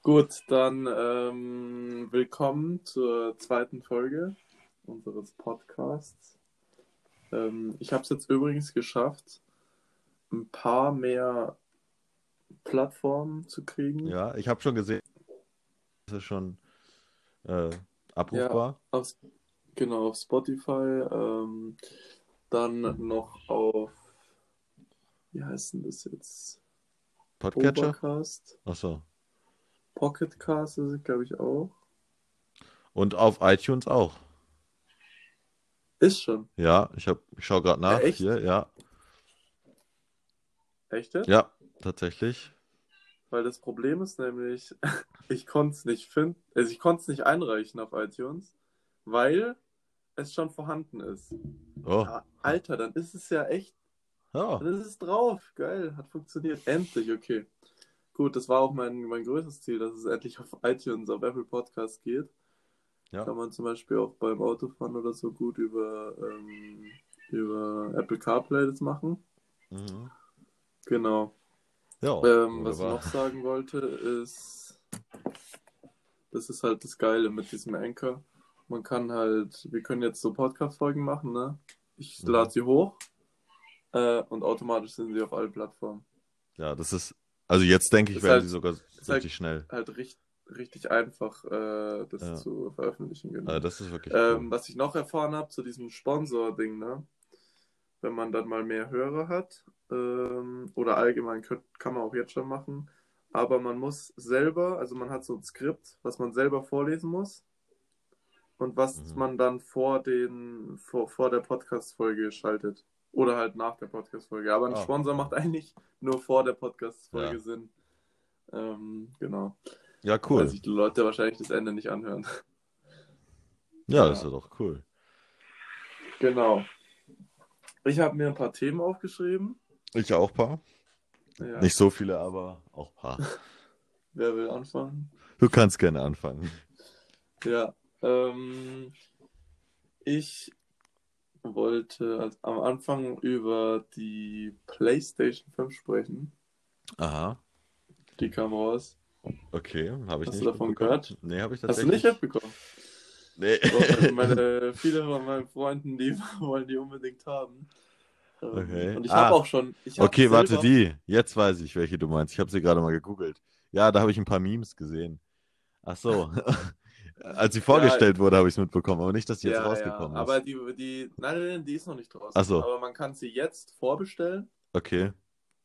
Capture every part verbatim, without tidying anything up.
Gut, dann ähm, willkommen zur zweiten Folge unseres Podcasts. Ähm, ich habe es jetzt übrigens geschafft, ein paar mehr Plattformen zu kriegen. Ja, ich habe schon gesehen, das ist schon äh, Ja, abrufbar. auf, genau, auf Spotify, ähm, dann noch auf, wie heißt denn das jetzt? Podcatcher? Overcast, Ach so. Pocketcast ist es, glaube ich, auch. Und auf iTunes auch. Ist schon. Ja, ich hab, ich schaue gerade Ja, nach. echt? Hier, ja. Echt jetzt? Ja, tatsächlich. Weil das Problem ist nämlich, ich konnte es nicht finden, also ich konnte es nicht einreichen auf iTunes, weil es schon vorhanden ist. Oh. Ja, Alter, dann ist es ja echt, Ja. dann ist es drauf. Geil, hat funktioniert. Endlich, okay. Gut, das war auch mein, mein größtes Ziel, dass es endlich auf iTunes, auf Apple Podcasts geht. Ja. Kann man zum Beispiel auch beim Autofahren oder so gut über, ähm, über Apple CarPlay das machen. Mhm. Genau. Ja, Ähm, was ich wunderbar. noch sagen wollte, ist, das ist halt das Geile mit diesem Anchor. Man kann halt, wir können jetzt so Podcast-Folgen machen, ne? Ich lade Mhm. sie hoch äh, und automatisch sind sie auf allen Plattformen. Ja, das ist, also jetzt denke ich, Ist werden sie halt, sogar ist halt, richtig schnell. halt richtig, richtig einfach, äh, das Ja, zu veröffentlichen, also genau. das ist wirklich cool. Ähm, was ich noch erfahren habe zu diesem Sponsor-Ding, ne? Wenn man dann mal mehr Hörer hat, ähm, oder allgemein könnt, kann man auch jetzt schon machen, aber man muss selber, also man hat so ein Skript, was man selber vorlesen muss und was Mhm. man dann vor den vor, vor der Podcast-Folge schaltet. Oder halt nach der Podcast-Folge. Aber ein Ah, Sponsor macht eigentlich nur vor der Podcast-Folge ja. Sinn. Ähm, genau. Ja, Weil cool. sich die Leute wahrscheinlich das Ende nicht anhören. Ja, das Ja, ist doch cool. genau. Ich habe mir ein paar Themen aufgeschrieben. Ich auch paar. Ja, Nicht so viele, aber auch paar. wer will anfangen? Du kannst gerne anfangen. Ja, ähm, ich wollte als, am Anfang über die PlayStation fünf sprechen. Aha. Die kam raus. Okay, habe ich Hast du nicht davon mitbekommen. gehört? Nee, habe ich Hast du nicht tatsächlich. mitbekommen? Nee. Doch, meine, meine, viele von meinen Freunden, die wollen die unbedingt haben. Ähm, Okay. und ich habe Ah, auch schon, ich habe okay, warte, selber, die. Jetzt weiß ich, welche du meinst. Ich habe sie gerade mal gegoogelt. Ja, da habe ich ein paar Memes gesehen. Ach so. Als sie ja, vorgestellt wurde, habe ich es mitbekommen, aber nicht, dass sie jetzt ja, ja, rausgekommen aber ist. die, die, nein, nein, nein, die ist noch nicht Ach draußen, so. aber man kann sie jetzt vorbestellen Okay.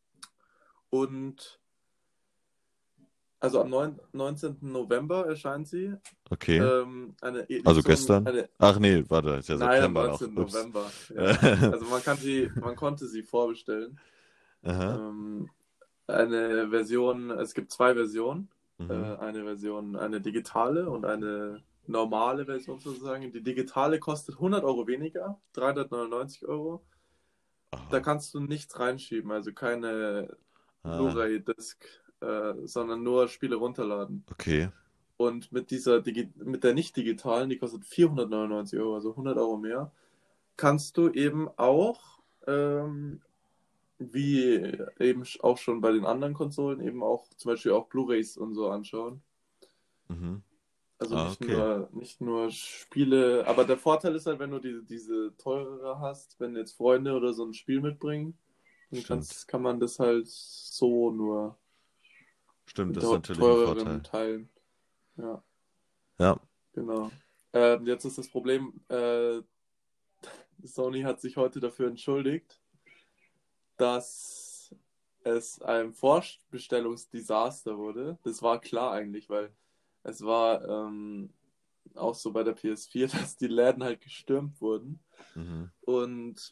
und also am neun neunzehnten November erscheint sie. Okay. Ähm, eine Also Edition, gestern? eine, Ach nee, warte, ist ja nein, am September noch. neunzehnten Ups. November, ja, ja. Also man kann sie, man konnte sie vorbestellen. Aha. Ähm, eine Version, es gibt zwei Versionen. Äh, Mhm. eine Version, eine digitale und eine normale Version sozusagen. Die digitale kostet hundert Euro weniger, dreihundertneunundneunzig Euro. Da Aha. kannst du nichts reinschieben, also keine Ah, Blu-ray-Disc, äh, sondern nur Spiele runterladen. okay. Und mit dieser Digi mit der nicht digitalen, die kostet vierhundertneunundneunzig Euro, also hundert Euro mehr, kannst du eben auch ähm, wie eben auch schon bei den anderen Konsolen eben auch zum Beispiel auch Blu-rays und so anschauen. Mhm. Also Ah, nicht okay. nur, nicht nur Spiele, aber der Vorteil ist halt, wenn du diese, diese teurere hast, wenn jetzt Freunde oder so ein Spiel mitbringen, dann Stimmt. kannst, kann man das halt so nur Stimmt, mit das ist der natürlich ein teureren Vorteil. teilen. Ja, Ja. genau. Ähm, jetzt ist das Problem, äh, Sony hat sich heute dafür entschuldigt, dass es ein Vorbestellungsdesaster wurde. Das war klar eigentlich, weil es war ähm, auch so bei der P S vier, dass die Läden halt gestürmt wurden. Mhm. Und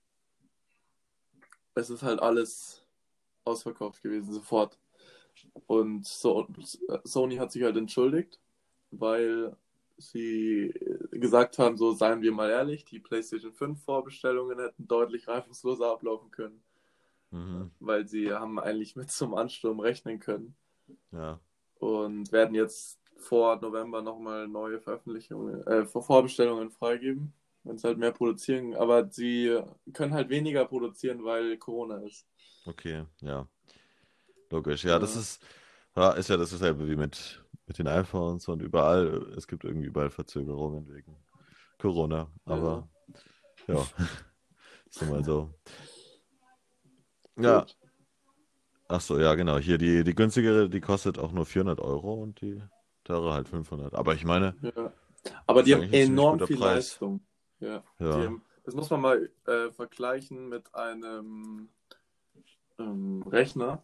es ist halt alles ausverkauft gewesen, sofort. Und so, Sony hat sich halt entschuldigt, weil sie gesagt haben, so seien wir mal ehrlich, die PlayStation fünf Vorbestellungen hätten deutlich reibungsloser ablaufen können, Mhm. weil sie haben eigentlich mit zum Ansturm rechnen können Ja. und werden jetzt vor November nochmal neue Veröffentlichungen, äh, Vorbestellungen freigeben, wenn es halt mehr produzieren, aber sie können halt weniger produzieren, weil Corona ist. Okay. Ja. Logisch. Ja, das Ja, ist. Ja, ist ja das dasselbe wie mit, mit den iPhones und überall. Es gibt irgendwie überall Verzögerungen wegen Corona. Ja, Aber ja, ist nun mal so. Ja, gut. ach so, ja, genau. Hier die, die günstigere, die kostet auch nur vierhundert Euro und die teure halt fünfhundert. Aber ich meine, Ja. Aber ist die haben eigentlich ein ziemlich enorm guter viel Preis. Leistung. Ja, die Ja. haben, das muss man mal äh, vergleichen mit einem ähm, Rechner,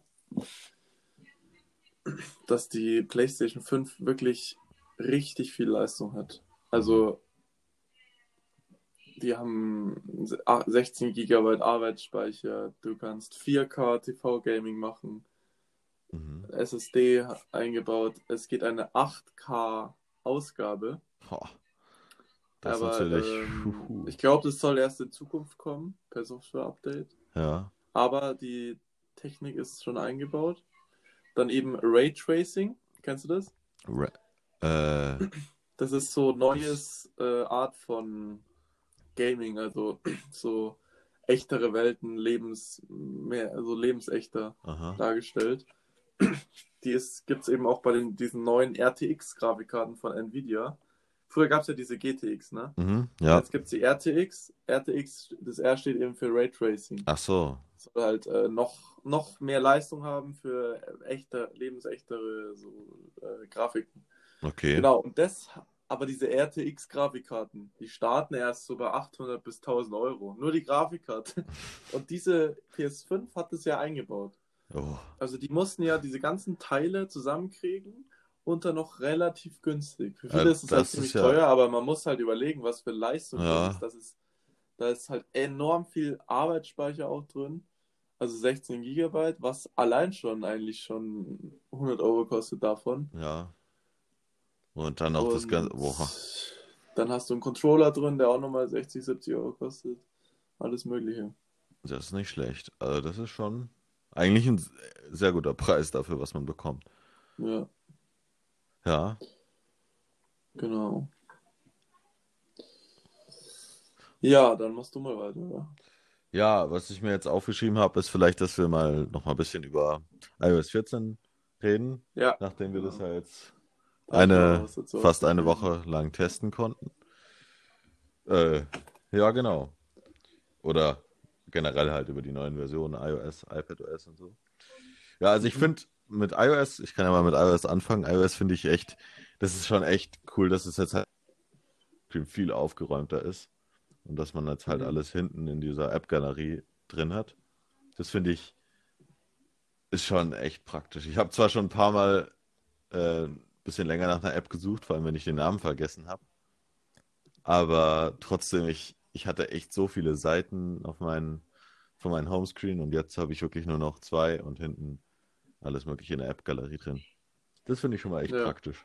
dass die PlayStation fünf wirklich richtig viel Leistung hat. Mhm. Also, die haben sechzehn Gigabyte Arbeitsspeicher, du kannst vier K T V-Gaming machen, Mhm. S S D eingebaut, es geht eine acht K Ausgabe, Boah, das ist aber natürlich. ähm, Huhu. ich glaube, das soll erst in Zukunft kommen, per Software-Update. Ja. Aber die Technik ist schon eingebaut. Dann eben Raytracing, kennst du das? Ra äh, Das ist so das. neues äh, Art von Gaming, also so echtere Welten, lebens, mehr, also lebensechter Aha. dargestellt. Die gibt es eben auch bei den, diesen neuen R T X-Grafikkarten von Nvidia. Früher gab es ja diese G T X, ne? Mhm. Und Ja. jetzt gibt es die R T X. R T X, das R steht eben für Raytracing. Ach so. Soll halt äh, noch, noch mehr Leistung haben für echte, lebensechtere so, äh, Grafiken. Okay. Genau, und das, aber diese R T X-Grafikkarten, die starten erst so bei achthundert bis tausend Euro. Nur die Grafikkarte. Und diese P S fünf hat es ja eingebaut. Oh. Also die mussten ja diese ganzen Teile zusammenkriegen und dann noch relativ günstig. Für Äh, viele ist es halt das ist ziemlich ja. teuer, aber man muss halt überlegen, was für Leistung drin ist. Ja. Das ist, da ist halt enorm viel Arbeitsspeicher auch drin. Also sechzehn Gigabyte, was allein schon eigentlich schon hundert Euro kostet davon. Ja. Und dann auch das ganze. Und Boah. dann hast du einen Controller drin, der auch nochmal sechzig, siebzig Euro kostet. Alles Mögliche. Das ist nicht schlecht. Also, das ist schon eigentlich ein sehr guter Preis dafür, was man bekommt. Ja, Ja. genau. Ja, dann machst du mal weiter, oder? Ja, was ich mir jetzt aufgeschrieben habe, ist vielleicht, dass wir mal noch mal ein bisschen über iOS vierzehn reden, Ja, nachdem wir das genau. ja jetzt Da habe ich auch noch eine was dazu fast eine aufgeschrieben. Woche lang testen konnten. Äh, ja, genau. Oder generell halt über die neuen Versionen, iOS, iPadOS und so. Ja, also ich Mhm. finde mit iOS, ich kann ja mal mit iOS anfangen. iOS finde ich echt, das ist schon echt cool, dass es jetzt halt viel aufgeräumter ist und dass man jetzt halt Mhm. alles hinten in dieser App-Galerie drin hat. Das finde ich ist schon echt praktisch. Ich habe zwar schon ein paar Mal äh, ein bisschen länger nach einer App gesucht, vor allem wenn ich den Namen vergessen habe, aber trotzdem, ich, ich hatte echt so viele Seiten auf meinen, von meinem Homescreen und jetzt habe ich wirklich nur noch zwei und hinten alles Mögliche in der App-Galerie drin. Das finde ich schon mal echt Ja. praktisch.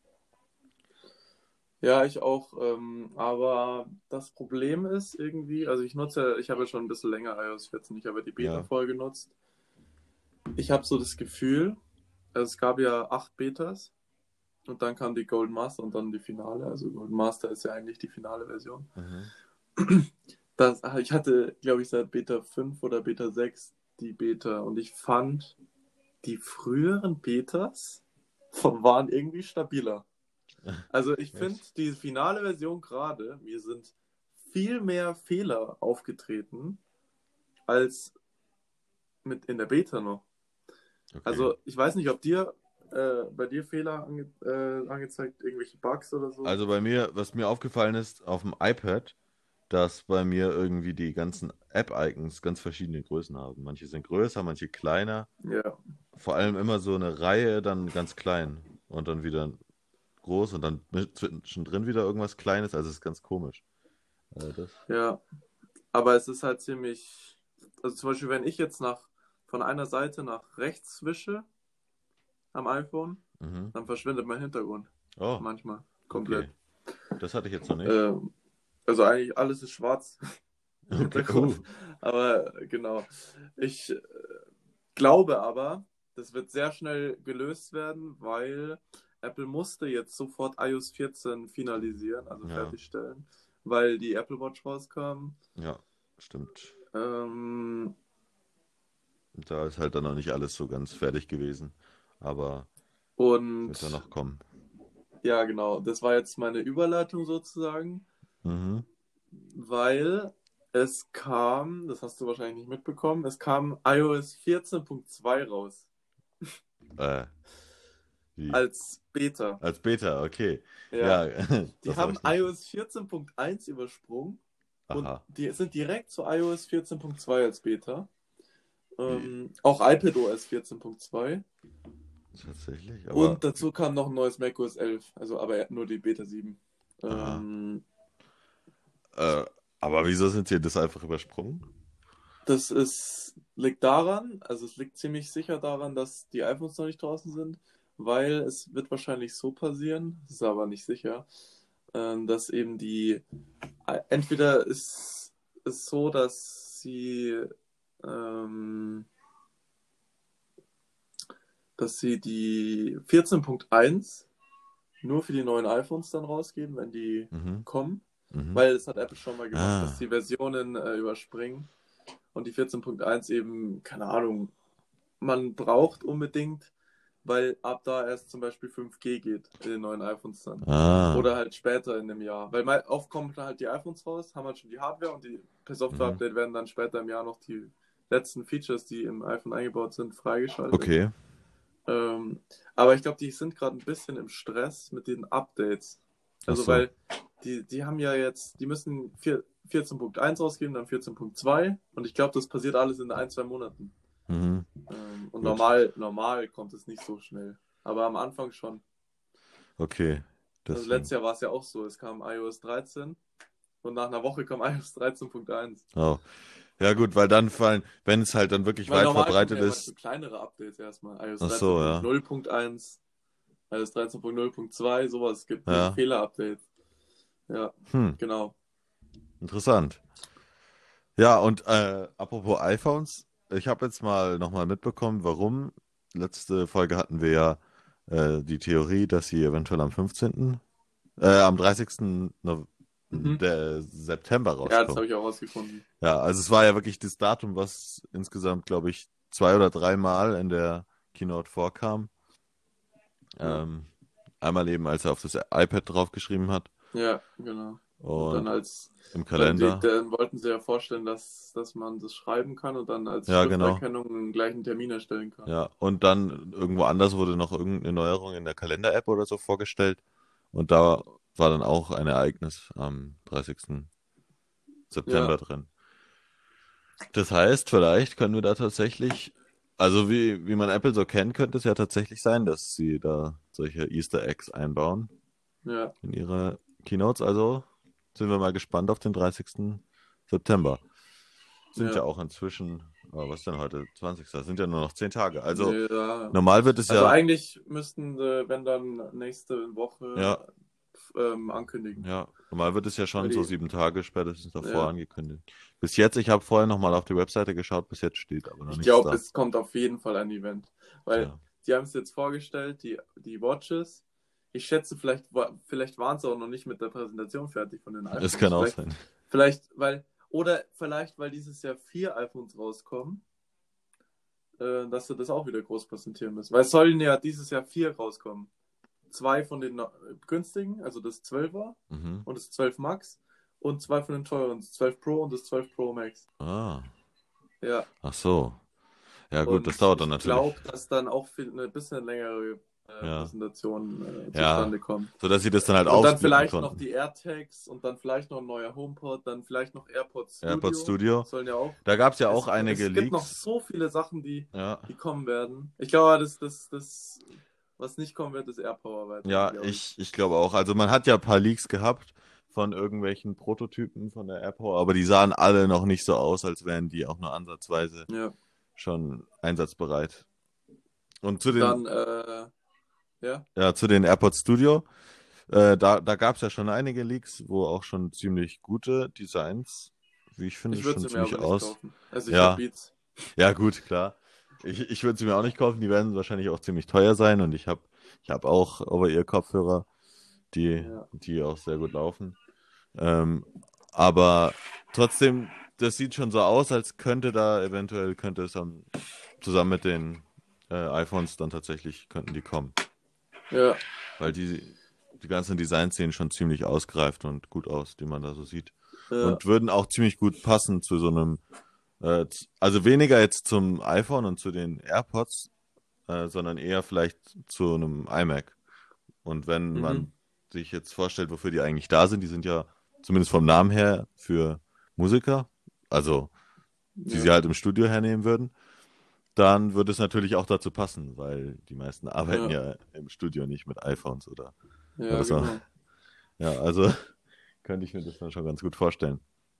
Ja, ich auch. Ähm, aber das Problem ist irgendwie, also ich nutze, ich habe ja schon ein bisschen länger iOS vierzehn, ich habe ja die Beta Ja. voll genutzt. Ich habe so das Gefühl, also es gab ja acht Betas und dann kam die Golden Master und dann die Finale. Also Golden Master ist ja eigentlich die finale Version. Mhm. Das, ich hatte, glaube ich, seit Beta fünf oder Beta sechs die Beta und ich fand, die früheren Betas waren irgendwie stabiler. Also ich finde, Echt? die finale Version gerade, mir sind viel mehr Fehler aufgetreten als mit in der Beta noch. Okay. Also ich weiß nicht, ob dir äh, bei dir Fehler ange äh, angezeigt, irgendwelche Bugs oder so. Also bei mir, was mir aufgefallen ist, auf dem iPad, dass bei mir irgendwie die ganzen App-Icons ganz verschiedene Größen haben. Manche sind größer, manche kleiner. Ja, Vor allem immer so eine Reihe, dann ganz klein und dann wieder groß und dann mit- zwischendrin wieder irgendwas Kleines. Also es ist ganz komisch. Äh, das. ja. Aber es ist halt ziemlich. Also zum Beispiel, wenn ich jetzt nach von einer Seite nach rechts wische am iPhone, Mhm. dann verschwindet mein Hintergrund. Oh, Manchmal. okay. Komplett. Das hatte ich jetzt noch nicht. Ähm, also eigentlich alles ist schwarz im Okay. Uh. Hintergrund. Aber genau. Ich äh, glaube aber, das wird sehr schnell gelöst werden, weil Apple musste jetzt sofort iOS vierzehn finalisieren, also Ja, fertigstellen, weil die Apple Watch rauskam. ja, stimmt. Ähm, Da ist halt dann noch nicht alles so ganz fertig gewesen. Aber Und Wird da noch kommen. ja, genau, das war jetzt meine Überleitung sozusagen, Mhm. weil es kam, das hast du wahrscheinlich nicht mitbekommen, es kam iOS vierzehn Punkt zwei raus Äh, wie? als Beta. Als Beta, okay. Ja, Ja, die das habe haben ich nicht. iOS vierzehn Punkt eins übersprungen und Aha. die sind direkt zu iOS vierzehn Punkt zwei als Beta. Wie? Ähm, auch iPadOS vierzehn Punkt zwei. Tatsächlich? Aber, Und dazu kam noch ein neues macOS elf, also aber nur die Beta sieben. aha. Ähm, Äh, aber wieso sind sie das einfach übersprungen? das ist, liegt daran, also es liegt ziemlich sicher daran, dass die iPhones noch nicht draußen sind, weil es wird wahrscheinlich so passieren, das ist aber nicht sicher, ähm, dass eben die, entweder ist es so, dass sie, ähm, dass sie die vierzehn Punkt eins nur für die neuen iPhones dann rausgeben, wenn die Mhm. kommen. Mhm. Weil das hat Apple schon mal gemacht, dass Ah, die Versionen äh, überspringen und die vierzehn Punkt eins eben, keine Ahnung, man braucht unbedingt, weil ab da erst zum Beispiel fünf G geht in den neuen iPhones dann. ah. Oder halt später in dem Jahr. Weil mal, oft kommen dann halt die iPhones raus, haben halt schon die Hardware und die, per Mhm. Software-Update werden dann später im Jahr noch die letzten Features, die im iPhone eingebaut sind, freigeschaltet. Okay. Ähm, aber ich glaube, die sind gerade ein bisschen im Stress mit den Updates. Ach Also, so. weil die, die haben ja jetzt, die müssen vier- vierzehn Punkt eins rausgeben, dann vierzehn Punkt zwei und ich glaube, das passiert alles in ein, zwei Monaten. Mhm. Ähm, und Gut. normal, normal kommt es nicht so schnell. Aber am Anfang schon. Okay. Also Deswegen. letztes Jahr war es ja auch so, es kam iOS dreizehn und nach einer Woche kam iOS dreizehn Punkt eins. Oh. Ja, gut, weil dann fallen, wenn es halt dann wirklich Weil weit normal kommen verbreitet ja immer so ist. kleinere Updates erstmal. iOS Ach so, dreizehn Punkt ja. null Punkt eins, iOS dreizehn Punkt null Punkt zwei, sowas. Es gibt ein Ja. Fehler-Update. Ja, Hm. genau. Interessant. Ja, und äh, apropos iPhones, ich habe jetzt mal nochmal mitbekommen, warum. Letzte Folge hatten wir ja äh, die Theorie, dass sie eventuell am fünfzehnten Äh, am dreißigsten No- Mhm. der September Ja, das rauskommen. habe ich auch rausgefunden. Ja, also es war ja wirklich das Datum, was insgesamt, glaube ich, zwei oder dreimal in der Keynote vorkam. Ja, Ähm, einmal eben, als er auf das iPad draufgeschrieben hat ja, genau. Und dann und als, im weil die, Kalender. dann wollten sie ja vorstellen, dass, dass man das schreiben kann und dann als Ja, genau. Schrifterkennung einen gleichen Termin erstellen kann. Ja, und dann irgendwo anders wurde noch irgendeine Neuerung in der Kalender-App oder so vorgestellt. Und da war dann auch ein Ereignis am dreißigsten Ja, September drin. Das heißt, vielleicht können wir da tatsächlich, also wie, wie man Apple so kennt, könnte es ja tatsächlich sein, dass sie da solche Easter Eggs einbauen ja, in ihre Keynotes. Also sind wir mal gespannt auf den dreißigsten September. Sind ja ja. auch inzwischen, oh, was ist denn heute? zwanzigsten Sind ja nur noch zehn Tage. Also Ja. normal wird es Also ja, eigentlich müssten sie, wenn dann nächste ja, Woche ähm, ankündigen. ja, normal wird es ja Weil schon so die, sieben Tage spätestens davor ja. angekündigt. Bis jetzt, ich habe vorher nochmal auf die Webseite geschaut, bis jetzt steht aber noch Ich nichts glaube, da. es kommt auf jeden Fall ein Event. Weil Ja, die haben es jetzt vorgestellt, die, die Watches. Ich schätze, vielleicht, wa- vielleicht waren sie auch noch nicht mit der Präsentation fertig von den es kann iPhones. auch Vielleicht, sein. vielleicht, weil, oder vielleicht, weil dieses Jahr vier iPhones rauskommen, äh, dass sie das auch wieder groß präsentieren müssen. Weil es sollen ja dieses Jahr vier rauskommen. Zwei von den no- günstigen, also das zwölfer Mhm. und das zwölf Max und zwei von den teuren, das zwölf Pro und das zwölf Pro Max. Ah, Ja. ach so. Ja gut, das Und dauert dann ich natürlich. glaube, dass dann auch viel, eine bisschen längere äh, Ja, Präsentation äh, ja. zustande kommt. So dass sie das dann halt Und dann ausblenden vielleicht noch konnten. die AirTags und dann vielleicht noch ein neuer HomePod, dann vielleicht noch AirPods AirPods Studio. Studio. Sollen ja auch. Da gab es ja auch Es, einige es gibt noch Leaks. so viele Sachen, die, Ja, die kommen werden. Ich glaube, das, das, das, was nicht kommen wird, ist AirPower weiterhin, ja, glaube ich. ich, ich glaube auch. Also man hat ja ein paar Leaks gehabt von irgendwelchen Prototypen von der AirPower, aber die sahen alle noch nicht so aus, als wären die auch nur ansatzweise Ja. schon einsatzbereit. Und zu den, Dann, äh, ja. ja, zu den AirPods Studio, äh, da, da gab es ja schon einige Leaks, wo auch schon ziemlich gute Designs, wie ich finde, Ich würde schon sie mir ziemlich aber nicht aus. kaufen. Also ich habe Ja, Beats. ja, gut, klar. Ich, ich würde sie mir auch nicht kaufen, die werden wahrscheinlich auch ziemlich teuer sein und ich habe ich hab auch Over-Ear-Kopfhörer, die, Ja. die auch sehr gut laufen. Ähm, aber trotzdem, das sieht schon so aus, als könnte da eventuell, könnte es dann zusammen mit den äh, iPhones dann tatsächlich, könnten die kommen. Ja, weil die, die ganzen Designs sehen schon ziemlich ausgereift und gut aus, die man da so sieht. ja, Und würden auch ziemlich gut passen zu so einem, äh, z- also weniger jetzt zum iPhone und zu den AirPods, äh, sondern eher vielleicht zu einem iMac. Und wenn mhm, man sich jetzt vorstellt, wofür die eigentlich da sind, die sind ja zumindest vom Namen her für Musiker, also die sie ja, halt im Studio hernehmen würden, dann würde es natürlich auch dazu passen, weil die meisten arbeiten ja, ja im Studio nicht mit iPhones oder ja, was auch. genau. Ja, also könnte ich mir das dann schon ganz gut vorstellen.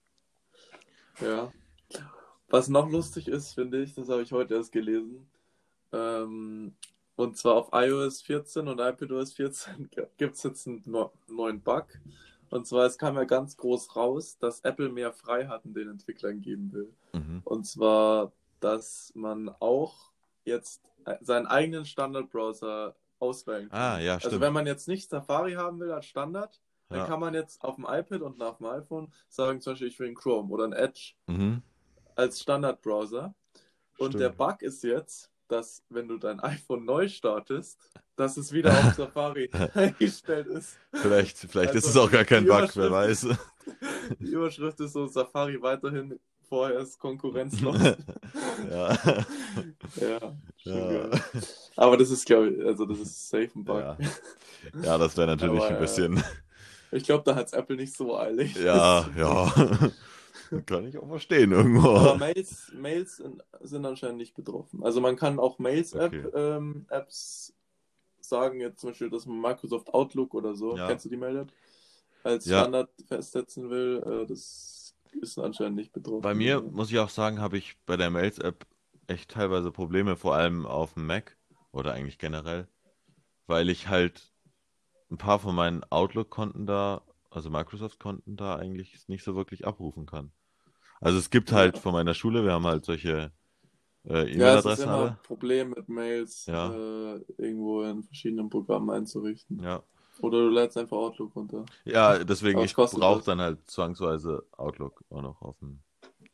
Ja. Was noch lustig ist, finde ich, das habe ich heute erst gelesen. Ähm, und zwar auf iOS vierzehn und iPadOS vierzehn gibt es jetzt einen neu- neuen Bug. Und zwar, es kam ja ganz groß raus, dass Apple mehr Freiheiten den Entwicklern geben will. Mhm. Und zwar, dass man auch jetzt äh, seinen eigenen Standardbrowser auswählen Ah, kann. ja, Also wenn stimmt. man jetzt nicht Safari haben will als Standard, dann Ja. kann man jetzt auf dem iPad und auf dem iPhone sagen, zum Beispiel, ich will einen Chrome oder einen Edge Mhm. als Standardbrowser. Und der Stimmt. Bug ist jetzt, dass wenn du dein iPhone neu startest, dass es wieder auf Safari eingestellt ist. Vielleicht, vielleicht ist es Also auch gar die kein Bug, wer Überschrift, weiß. die Überschrift ist so, Safari weiterhin vorerst konkurrenzlos. Ja. Ja, schon Ja. geil. Aber das ist, glaube ich, also das ist safe ein Bug. Ja. Ja, das wäre natürlich ein Aber äh, bisschen. ich glaube, da hat es Apple nicht so eilig, das Ja, zu ja. fixen. Kann ich auch verstehen irgendwo. Aber Mails, Mails sind, sind anscheinend nicht betroffen. Also man kann auch Mails-App Okay. ähm, Apps sagen, jetzt zum Beispiel, dass man Microsoft Outlook oder so, Ja. kennst du die Mail-App, als Ja. Standard festsetzen will. Äh, das ist anscheinend nicht Bei betroffen. mir, Genau. muss ich auch sagen, habe ich bei der Mails-App echt teilweise Probleme, vor allem auf dem Mac oder eigentlich generell, weil ich halt ein paar von meinen Outlook-Konten da, also Microsoft-Konten da eigentlich nicht so wirklich abrufen kann. Also es gibt Ja. halt von meiner Schule, wir haben halt solche äh, Ja, es ist E-Mail-Adressen immer ein alle. Problem mit Mails Ja, äh, irgendwo in verschiedenen Programmen einzurichten. ja. Oder du lädst einfach Outlook runter. Ja, deswegen, Aber es ich kostet brauche was. dann halt zwangsweise Outlook auch noch auf dem,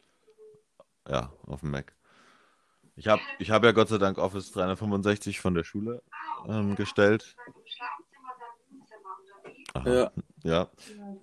ja, auf dem Mac. Ich habe ich hab ja Gott sei Dank Office dreihundertfünfundsechzig von der Schule ähm, gestellt. Aha, Ja, ja.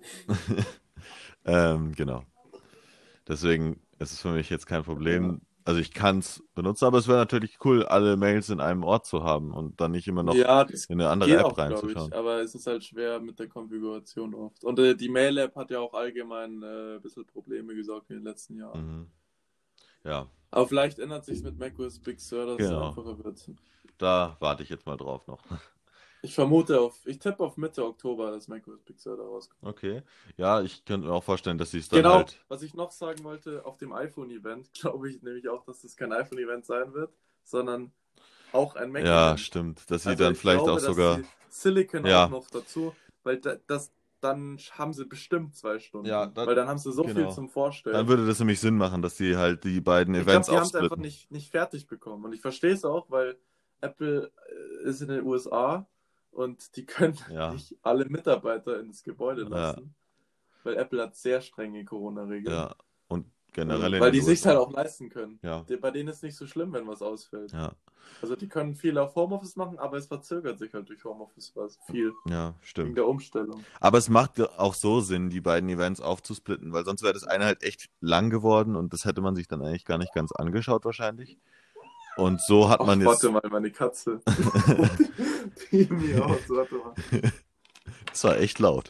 ähm, genau. Deswegen ist es für mich jetzt kein ja. Problem. Also ich kann es benutzen, aber es wäre natürlich cool, alle Mails in einem Ort zu haben und dann nicht immer noch Ja, das in eine andere geht App auch, glaube ich, reinzuschauen. aber es ist halt schwer mit der Konfiguration oft. Und äh, die Mail-App hat ja auch allgemein äh, ein bisschen Probleme gesorgt in den letzten Jahren. Mhm. Ja, Aber vielleicht ändert sich mit macOS Big Sur, dass es genau. einfacher wird. Da warte ich jetzt mal drauf noch. Ich vermute auf, ich tippe auf Mitte Oktober, dass macOS Big Sur da rauskommt. Okay. Ja, ich könnte mir auch vorstellen, dass sie es dann Genau, halt. was ich noch sagen wollte, auf dem iPhone-Event glaube ich nämlich auch, dass das kein iPhone-Event sein wird, sondern auch ein Ja, Mac-Event. stimmt. Dass sie Also dann ich vielleicht auch glaube, dass sogar. sie Silicon auch Ja, noch dazu, weil da, das, dann haben sie bestimmt zwei ja, Stunden, da, weil dann haben sie so viel genau. zum Dann Vorstellen. würde das nämlich Sinn machen, dass sie halt die beiden Ich glaube, Events die haben es einfach aufsplitten. nicht, nicht fertig bekommen. Und ich verstehe es auch, weil Apple äh, ist in den U S A und die können Ja, nicht alle Mitarbeiter ins Gebäude ja, lassen, weil Apple hat sehr strenge Corona-Regeln. ja. Und Äh, generell in weil den die sich halt U S A. auch leisten können. Ja, Die, bei denen ist nicht so schlimm, wenn was ausfällt. ja, Also die können viel auf Homeoffice machen, aber es verzögert sich halt durch Homeoffice was viel. ja, Wegen stimmt. der Umstellung. Aber es macht auch so Sinn, die beiden Events aufzusplitten, weil sonst wäre das eine halt echt lang geworden und das hätte man sich dann eigentlich gar nicht ganz angeschaut wahrscheinlich. Und so hat man Ach, warte jetzt. mal, meine Katze. Die mir aus, warte mal. Das war echt laut.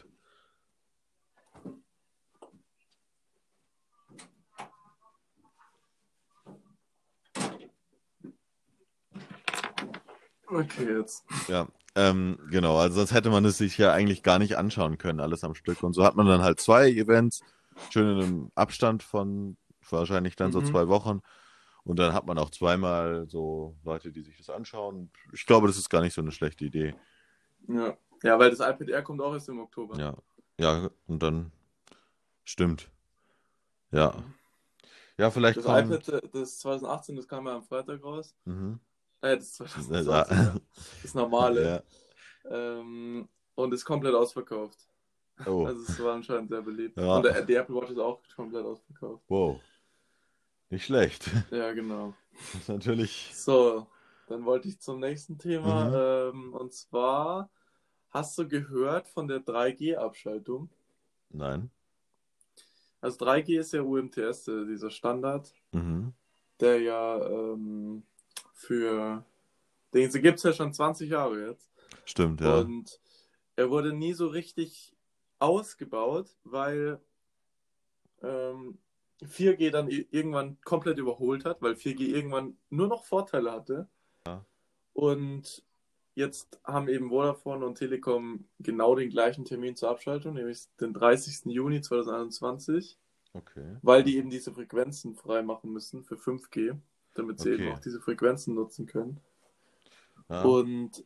Okay, jetzt. Ja, ähm, genau. Also sonst hätte man es sich ja eigentlich gar nicht anschauen können, alles am Stück. Und so hat man dann halt zwei Events, schön in einem Abstand von wahrscheinlich dann so Mhm. zwei Wochen. Und dann hat man auch zweimal so Leute, die sich das anschauen. Ich glaube, das ist gar nicht so eine schlechte Idee. Ja. Ja, weil das iPad Air kommt auch erst im Oktober. Ja, ja, und dann stimmt. Ja, ja, vielleicht Das iPad, kommt. äh, das zwanzig achtzehn, das kam ja am Freitag raus. Mhm. Äh, das Ja, zwanzig zwanziger. Das normale. ja. Ähm, und ist komplett ausverkauft. Oh, Also es war anscheinend sehr beliebt. Und ja. der, die Apple Watch ist auch komplett ausverkauft. Wow, nicht schlecht. Ja, genau. Das ist natürlich. So. dann wollte ich zum nächsten Thema. Mhm. Ähm, und zwar, hast du gehört von der drei G-Abschaltung? Nein. Also drei G ist ja U M T S, äh, dieser Standard, Mhm. der ja ähm, für... Den gibt es ja schon zwanzig Jahre jetzt. Stimmt, ja. Und er wurde nie so richtig ausgebaut, weil ähm, vier G dann i- irgendwann komplett überholt hat, weil vier G irgendwann nur noch Vorteile hatte. Ja. Und jetzt haben eben Vodafone und Telekom genau den gleichen Termin zur Abschaltung, nämlich den dreißigsten Juni zweitausendeinundzwanzig, Okay. weil die Ja. eben diese Frequenzen freimachen müssen für fünf G, damit sie eben Okay. auch diese Frequenzen nutzen können. Ja. Und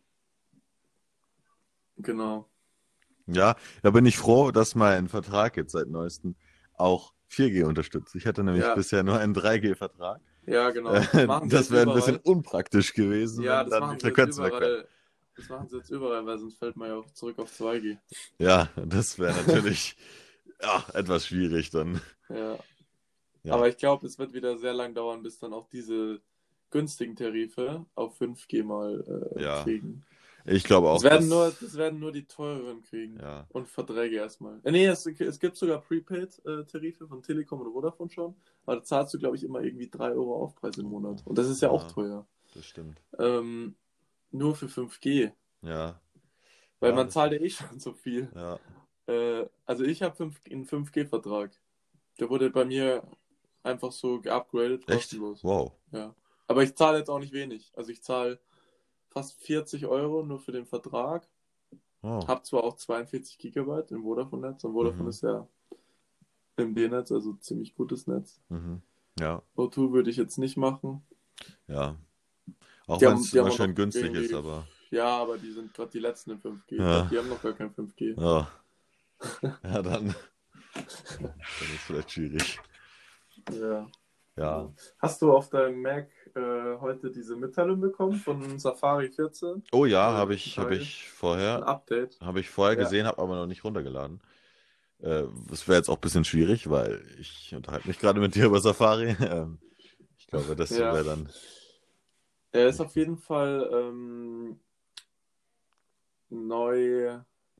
genau. Ja, da bin ich froh, dass mein Vertrag jetzt seit neuestem auch vier G unterstützt. Ich hatte nämlich Ja, bisher nur einen drei G-Vertrag. ja, genau. Das Äh, machen sie das jetzt wäre ein bisschen überall. unpraktisch gewesen, Ja, wenn das dann die machen sie jetzt Frequenzen weg wären. überall. Das machen sie jetzt überall, weil sonst fällt man ja auch zurück auf zwei G. Ja, das wäre natürlich ja, etwas schwierig dann. Ja. Ja, Aber ich glaube, es wird wieder sehr lang dauern, bis dann auch diese günstigen Tarife auf fünf G mal äh, ja. kriegen. Ich glaube Das auch, werden nur, dass. das werden nur die teureren kriegen. Ja, Und Verträge erstmal. Äh, nee, es, es gibt sogar Prepaid-Tarife von Telekom und Vodafone schon. Aber da zahlst du, glaube ich, immer irgendwie drei Euro Aufpreis im Monat. Und das ist ja auch ja, teuer. das stimmt. Ähm, nur für fünf G. Ja, Weil ja, man das zahlt ja stimmt. eh schon so viel. Ja, Äh, also ich habe einen fünf G-Vertrag. Der wurde bei mir einfach so geupgradet, echt? kostenlos. Wow. Ja. Aber ich zahle jetzt auch nicht wenig. Also ich zahle fast vierzig Euro nur für den Vertrag. Oh. Hab zwar auch zweiundvierzig Gigabyte im Vodafone-Netz. Und Vodafone Mhm. ist ja im D-Netz, also ziemlich gutes Netz. Mhm. Ja, O zwei würde ich jetzt nicht machen. ja. Auch Die wenn haben, es die haben immer auch noch schön günstig ist, irgendwie... aber. Ja, aber die sind gerade die letzten in fünf G. Ich glaube, Ja, die haben noch gar kein fünf G. ja. Ja, dann, dann ist es vielleicht schwierig. Ja. Ja. Hast du auf deinem Mac äh, heute diese Mitteilung bekommen von Safari vierzehn? Oh ja, Oder habe welchen ich, habe Teil? ich Ein vorher, Update. habe ich vorher Ja. gesehen, habe aber noch nicht runtergeladen. Äh, das wäre jetzt auch ein bisschen schwierig, weil ich unterhalte mich gerade mit dir über Safari. Ähm, ich glaube, das Ja. wäre dann Er ist nicht auf gut. jeden Fall ähm, neu,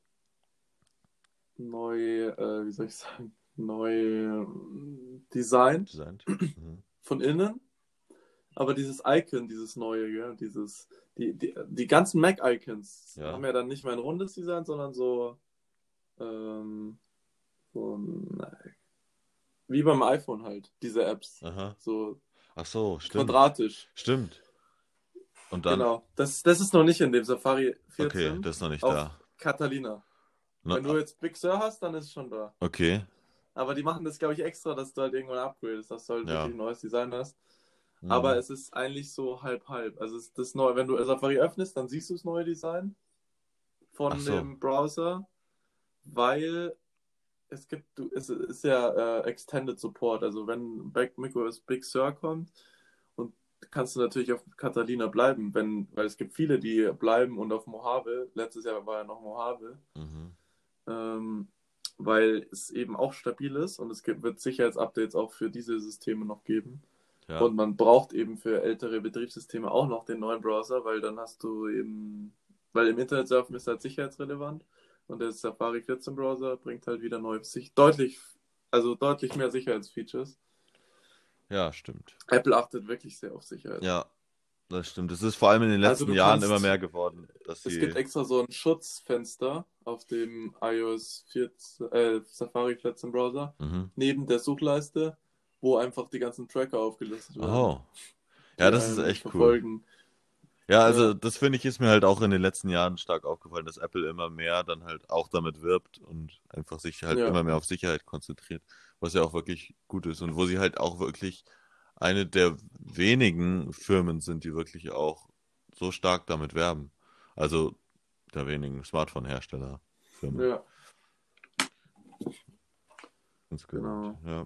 neu, äh, wie soll ich sagen, neu ähm, designt Designt. Mhm. von innen. Aber dieses Icon, dieses neue, gell, dieses, die, die, die ganzen Mac-Icons Ja. haben ja dann nicht mehr ein rundes Design, sondern so, ähm, so ein, wie beim iPhone halt, diese Apps. Aha. So Ach so, stimmt. quadratisch. Stimmt. Und dann, Genau. Das, das ist noch nicht in dem Safari okay, vierzehn das ist noch nicht auf da. Catalina. No, Wenn du jetzt Big Sur hast, dann ist es schon da. okay, Aber die machen das, glaube ich, extra, dass du halt irgendwann upgradest, dass du halt ja. wirklich ein neues Design hast. Aber Mhm. es ist eigentlich so halb-halb. Also es ist das neue, wenn du Safari öffnest, dann siehst du das neue Design Ach von so. dem Browser, weil es gibt, du, es ist ja äh, Extended Support. Also wenn Back macOS Big Sur kommt, und kannst du natürlich auf Catalina bleiben, wenn, weil es gibt viele, die bleiben und auf Mojave. Letztes Jahr war ja noch Mojave. Mhm. Ähm, weil es eben auch stabil ist und es gibt, wird Sicherheitsupdates auch für diese Systeme noch geben. Ja. Und man braucht eben für ältere Betriebssysteme auch noch den neuen Browser, weil dann hast du eben, weil im Internet surfen ist halt sicherheitsrelevant und der Safari vierzehn Browser bringt halt wieder neu, sich deutlich, also deutlich mehr Sicherheitsfeatures. Ja, stimmt. Apple achtet wirklich sehr auf Sicherheit. Ja, das stimmt. Es ist vor allem in den Also letzten du Jahren immer kannst, mehr geworden, dass es gibt sie. extra so ein Schutzfenster auf dem iOS vierzehn, äh, Safari vierzehn Browser Mhm. neben der Suchleiste, wo einfach die ganzen Tracker aufgelistet werden, Oh. Ja, die das ist einen echt cool. verfolgen. Ja, also Ja, das finde ich, ist mir halt auch in den letzten Jahren stark aufgefallen, dass Apple immer mehr dann halt auch damit wirbt und einfach sich halt ja, immer mehr auf Sicherheit konzentriert, was ja auch wirklich gut ist und wo sie halt auch wirklich eine der wenigen Firmen sind, die wirklich auch so stark damit werben. Also der wenigen Smartphone-Hersteller-Firmen ja, insgesamt. genau. Ja.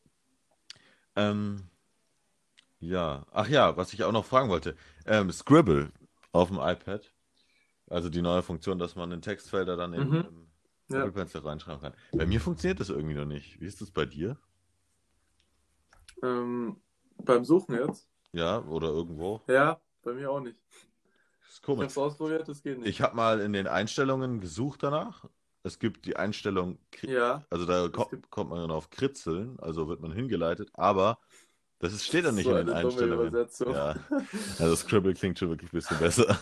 Ähm, ja, ach ja, was ich auch noch fragen wollte. Ähm, Scribble auf dem iPad. Also die neue Funktion, dass man in Textfelder dann in Mhm, ähm, Apple ja. Pencil reinschreiben kann. Bei mir funktioniert das irgendwie noch nicht. Wie ist das bei dir? Ähm, beim Suchen jetzt? Ja, oder irgendwo? Ja, bei mir auch nicht. Das ist Ich habe komisch. es ausprobiert, das geht nicht. Ich habe mal in den Einstellungen gesucht danach. Es gibt die Einstellung, Ja, also da es kommt, gibt kommt man dann auf Kritzeln, also wird man hingeleitet, aber das ist, steht dann nicht so in den eine dumme Einstellungen. Übersetzung. Ja, also Scribble klingt schon wirklich ein bisschen besser.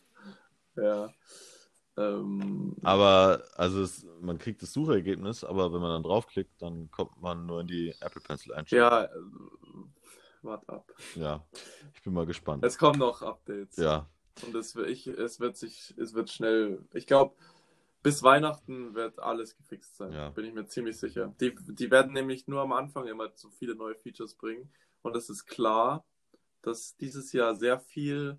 Ja. Ähm, Aber, also es, man kriegt das Suchergebnis, aber wenn man dann draufklickt, dann kommt man nur in die Apple Pencil Einstellungen. ja, äh, wart ab. Ja, ich bin mal gespannt. Es kommen noch Updates. Ja, Und es, wird- ich, es wird sich, es wird schnell. Ich glaube, bis Weihnachten wird alles gefixt sein. ja, Bin ich mir ziemlich sicher. Die, die werden nämlich nur am Anfang immer so viele neue Features bringen. Und es ist klar, dass dieses Jahr sehr viel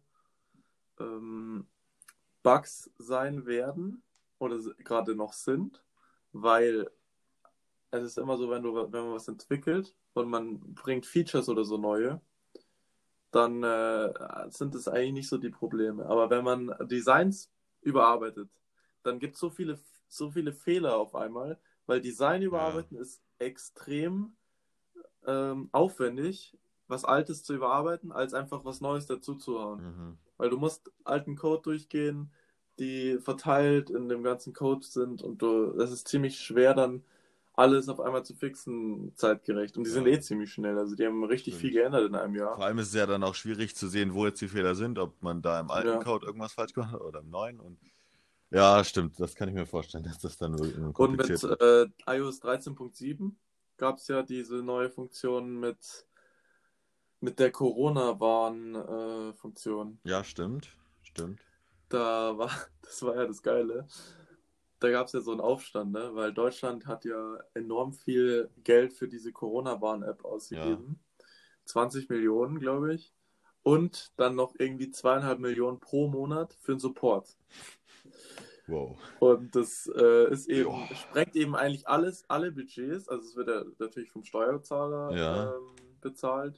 ähm, Bugs sein werden oder s- gerade noch sind, weil es ist immer so, wenn du, wenn man was entwickelt und man bringt Features oder so neue, dann äh, sind es eigentlich nicht so die Probleme. Aber wenn man Designs überarbeitet, dann gibt es so viele, so viele Fehler auf einmal, weil Design ja. überarbeiten ist extrem ähm, aufwendig, was Altes zu überarbeiten, als einfach was Neues dazu zu hauen. Mhm. Weil du musst alten Code durchgehen, die verteilt in dem ganzen Code sind und du, das ist ziemlich schwer dann alles auf einmal zu fixen, zeitgerecht. Und die sind Ja, eh ziemlich schnell, also die haben richtig viel stimmt. geändert in einem Jahr. Vor allem ist es ja dann auch schwierig zu sehen, wo jetzt die Fehler sind, ob man da im alten Ja. Code irgendwas falsch gemacht hat oder im neuen. Und ja, stimmt, das kann ich mir vorstellen, dass das dann Und kompliziert mit wird. äh, iOS dreizehn Punkt sieben gab es ja diese neue Funktion mit, mit der Corona-Warn-Funktion. Ja, stimmt, stimmt. Da war, das war ja das Geile. Da gab es ja so einen Aufstand, ne? Weil Deutschland hat ja enorm viel Geld für diese Corona-Warn-App Ja, ausgegeben. zwanzig Millionen, glaube ich. Und dann noch irgendwie zweieinhalb Millionen pro Monat für den Support. wow. Und das äh, ist eben, Ja, sprengt eben eigentlich alles, alle Budgets. Also es wird ja natürlich vom Steuerzahler ja, ähm, bezahlt.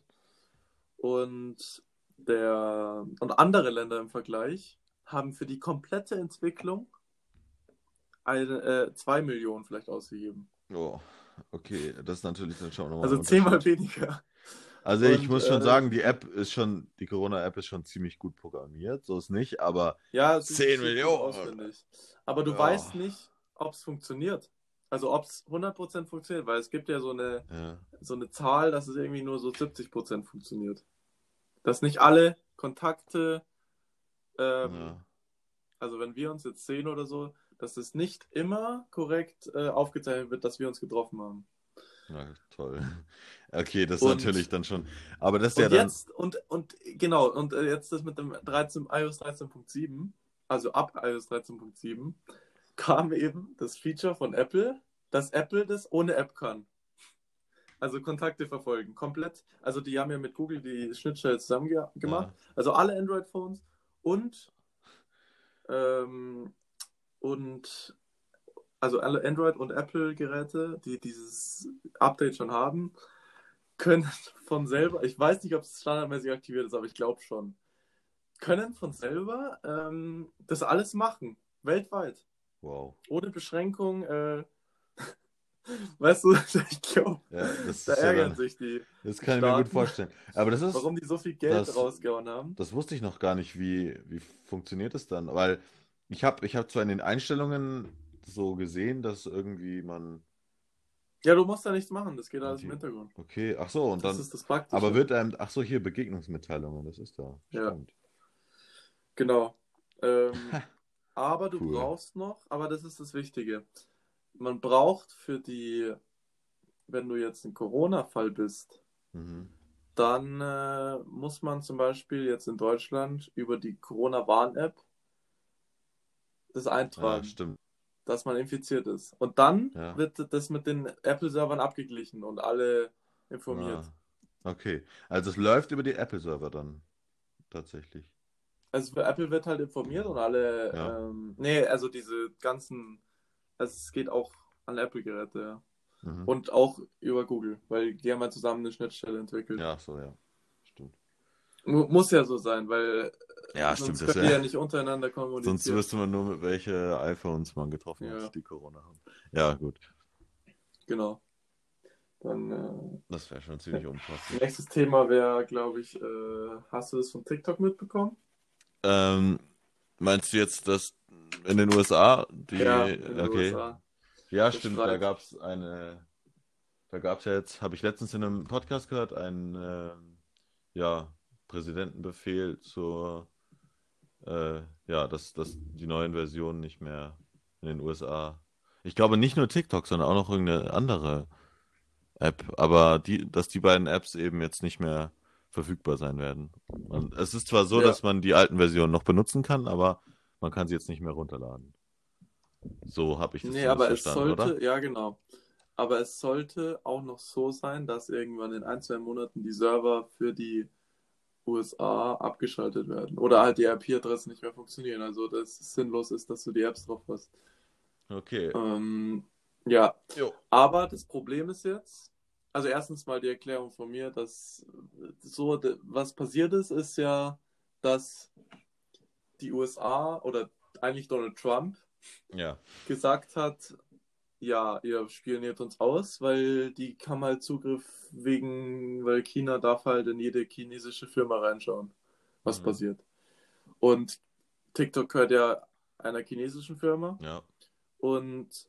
Und der und andere Länder im Vergleich haben für die komplette Entwicklung eine, äh, zwei Millionen vielleicht ausgegeben. oh, okay, das ist natürlich dann schon nochmal Also ein zehnmal Unterschied. weniger. Also ich Und muss schon sagen, die ähm, App ist schon, die Corona-App ist schon ziemlich gut programmiert, so ist nicht, aber ja, sie zehn ist gut Millionen. auswendig. Aber du Ja, weißt nicht, ob es funktioniert. Also ob es hundert Prozent funktioniert, weil es gibt ja so eine, ja, so eine Zahl, dass es irgendwie nur so siebzig Prozent funktioniert. Dass nicht alle Kontakte, ähm, ja. also wenn wir uns jetzt sehen oder so, dass es nicht immer korrekt äh, aufgezeichnet wird, dass wir uns getroffen haben. Ja, toll. Okay, das ist natürlich Und, dann schon. Aber das ist ja und dann. jetzt, und, und genau, und äh, jetzt das mit dem dreizehn, iOS dreizehn Punkt sieben, also ab iOS dreizehn Punkt sieben, kam eben das Feature von Apple, dass Apple das ohne App kann. Also Kontakte verfolgen, komplett. Also die haben ja mit Google die Schnittstelle zusammen ge gemacht. Ja, Also alle Android-Phones und, ähm, und also alle Android- und Apple-Geräte, die dieses Update schon haben, können von selber, ich weiß nicht, ob es standardmäßig aktiviert ist, aber ich glaube schon, können von selber ähm, das alles machen, weltweit, wow. ohne Beschränkung. Äh, weißt du, ich glaube, Ja, das da ist ja ärgern dann. sich die Das kann ich mir gut Staaten, vorstellen. Aber das ist, warum die so viel Geld das, rausgehauen haben. das wusste ich noch gar nicht, wie, wie funktioniert es dann? Weil ich habe ich hab zwar in den Einstellungen so gesehen, dass irgendwie man Ja, du musst da nichts machen, das geht alles im irgendwie. Hintergrund. Okay, ach so, und Das dann. ist das Aber Praktische. wird einem. Ach so, hier Begegnungsmitteilungen, das ist da. Ja, Stimmt. genau. Ähm, aber du Cool. brauchst noch, aber das ist das Wichtige. Man braucht für die, wenn du jetzt ein Corona-Fall bist, Mhm. dann äh, muss man zum Beispiel jetzt in Deutschland über die Corona-Warn-App das Ja, eintragen, stimmt. dass man infiziert ist. Und dann Ja. wird das mit den Apple-Servern abgeglichen und alle informiert. Ah, okay. Also es läuft über die Apple-Server dann tatsächlich. Also für Apple wird halt informiert und alle, Ja. ähm, nee, also diese ganzen, also es geht auch an Apple-Geräte, ja. Mhm. Und auch über Google, weil die haben ja zusammen eine Schnittstelle entwickelt. Ja, so, ja. Stimmt. Mu- Muss ja so sein, weil Ja, äh, stimmt, sonst das können die ja wäre. nicht untereinander Sonst kommunizieren. wüsste man nur, mit welche iPhones man getroffen Ja, hat, die Corona haben. Ja, gut. genau. Dann, äh, Das wäre schon ziemlich unpraktisch. nächstes Thema wäre, glaube ich, äh, hast du das von TikTok mitbekommen? Ähm, meinst du jetzt, dass in den U S A Ja, die, in den okay, U S A. ja, Der stimmt, da Streit. gab es eine, da gab es ja jetzt, habe ich letztens in einem Podcast gehört, einen, ähm, ja, Präsidentenbefehl zur, äh, ja, dass, dass die neuen Versionen nicht mehr in den U S A, ich glaube nicht nur TikTok, sondern auch noch irgendeine andere App, aber die, dass die beiden Apps eben jetzt nicht mehr verfügbar sein werden. Und es ist zwar so, Ja. dass man die alten Versionen noch benutzen kann, aber man kann sie jetzt nicht mehr runterladen. So habe ich das Nee, zumindest aber es verstanden, oder? sollte, ja genau. Aber es sollte auch noch so sein, dass irgendwann in ein, zwei Monaten die Server für die U S A abgeschaltet werden. Oder halt die I P-Adressen nicht mehr funktionieren. Also, dass es sinnlos ist, dass du die Apps drauf hast. Okay. Ähm, ja, Jo. aber das Problem ist jetzt, also erstens mal die Erklärung von mir, dass so, de- was passiert ist, ist ja, dass die U S A oder eigentlich Donald Trump Ja. gesagt hat, ja, ihr spioniert uns aus, weil die haben halt Zugriff wegen, weil China darf halt in jede chinesische Firma reinschauen, was Mhm. passiert. Und TikTok gehört ja einer chinesischen Firma Ja. und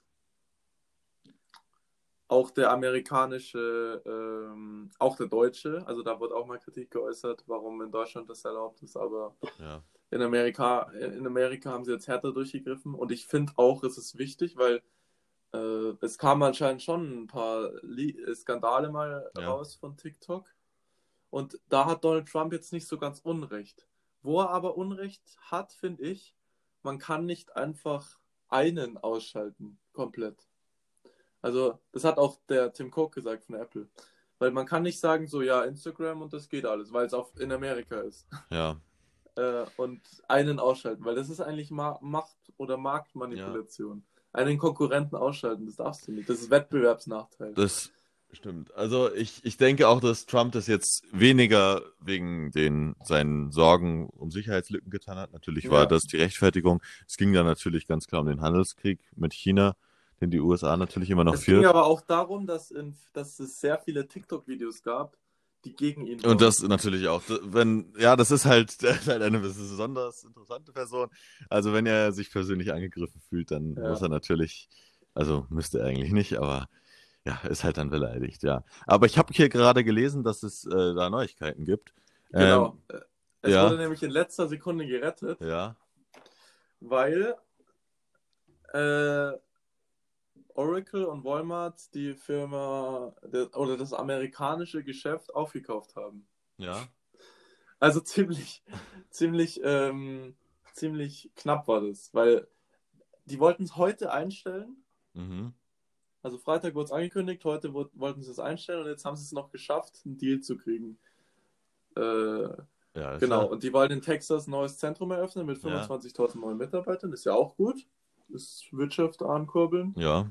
auch der amerikanische, ähm, auch der deutsche, also da wird auch mal Kritik geäußert, warum in Deutschland das erlaubt ist, aber Ja. in Amerika, in Amerika haben sie jetzt härter durchgegriffen und ich finde auch, es ist wichtig, weil äh, es kamen anscheinend schon ein paar Li Skandale mal Ja. raus von TikTok und da hat Donald Trump jetzt nicht so ganz Unrecht. Wo er aber Unrecht hat, finde ich, man kann nicht einfach einen ausschalten, komplett. Also, das hat auch der Tim Cook gesagt von Apple. Weil man kann nicht sagen, so, ja, Instagram und das geht alles, weil es auch in Amerika ist. Ja. Äh, und einen ausschalten, weil das ist eigentlich Ma Macht- oder Marktmanipulation. Einen Konkurrenten ausschalten, das darfst du nicht. Das ist Wettbewerbsnachteil. Das stimmt. Also ich, ich denke auch, dass Trump das jetzt weniger wegen den seinen Sorgen um Sicherheitslücken getan hat. Natürlich war Ja. das die Rechtfertigung. Es ging dann natürlich ganz klar um den Handelskrieg mit China, den die U S A natürlich immer noch Es ging führt. aber auch darum, dass, in, dass es sehr viele TikTok-Videos gab, die gegen ihn waren. Und das natürlich auch, wenn, ja, das ist halt, der ist halt eine besonders interessante Person. Also wenn er sich persönlich angegriffen fühlt, dann Ja. muss er natürlich, also müsste er eigentlich nicht, aber ja, ist halt dann beleidigt, ja. Aber ich habe hier gerade gelesen, dass es äh, da Neuigkeiten gibt. Genau. Ähm, Es ja, wurde nämlich in letzter Sekunde gerettet, ja, weil äh, Oracle und Walmart die Firma der, oder das amerikanische Geschäft aufgekauft haben. ja, Also ziemlich, ziemlich, ähm, ziemlich knapp war das, weil die wollten es heute einstellen. mhm. Also Freitag wurde es angekündigt, heute wo- wollten sie es einstellen und jetzt haben sie es noch geschafft, einen Deal zu kriegen. Äh, Ja, ist genau, ja, und die wollen in Texas ein neues Zentrum eröffnen mit ja, fünfundzwanzigtausend neuen Mitarbeitern. Ist ja auch gut. Ist Wirtschaft ankurbeln. ja,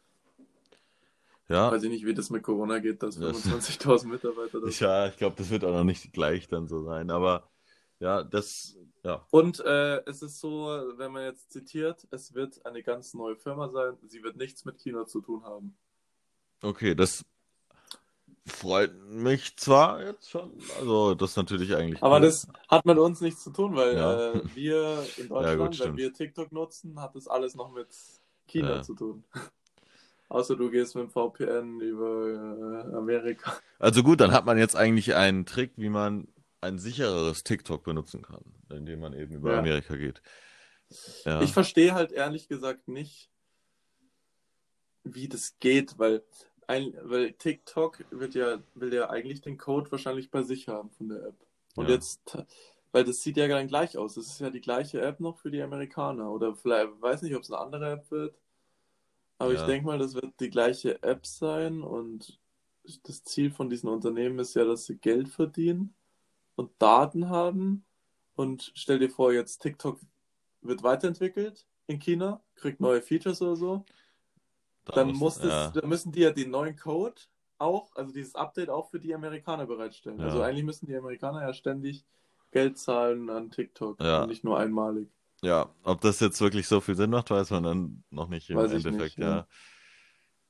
ja, Weiß ich nicht, wie das mit Corona geht, dass das, fünfundzwanzigtausend Mitarbeiter da ich, sind. ja, ich glaube, das wird auch noch nicht gleich dann so sein, aber ja, das, ja, Und äh, es ist so, wenn man jetzt zitiert, es wird eine ganz neue Firma sein. Sie wird nichts mit China zu tun haben. okay, das freut mich zwar jetzt schon, also das ist natürlich eigentlich Aber cool. das hat mit uns nichts zu tun, weil Ja, äh, wir in ja gut, Deutschland, wenn stimmt. wir TikTok nutzen, hat das alles noch mit China Äh, zu tun. Außer du gehst mit dem V P N über äh, Amerika. also gut, dann hat man jetzt eigentlich einen Trick, wie man ein sichereres TikTok benutzen kann, indem man eben über Ja. Amerika geht. Ja, Ich verstehe halt ehrlich gesagt nicht, wie das geht, weil, ein, weil TikTok wird ja, will ja eigentlich den Code wahrscheinlich bei sich haben von der App. Und ja, jetzt, weil das sieht ja dann gleich aus. Das ist ja die gleiche App noch für die Amerikaner. Oder vielleicht, ich weiß nicht, ob es eine andere App wird. Aber ich ja, denke mal, das wird die gleiche App sein. Und das Ziel von diesen Unternehmen ist ja, dass sie Geld verdienen und Daten haben. Und stell dir vor, jetzt TikTok wird weiterentwickelt in China, kriegt neue Features oder so. dann Dann muss, muss das, ja, dann müssen die ja den neuen Code auch, also dieses Update auch für die Amerikaner bereitstellen. Also ja, eigentlich müssen die Amerikaner ja ständig Geld zahlen an TikTok und ja, nicht nur einmalig. ja. Ob das jetzt wirklich so viel Sinn macht, weiß man dann noch nicht im Weiß ich nicht, Endeffekt, ja. ja.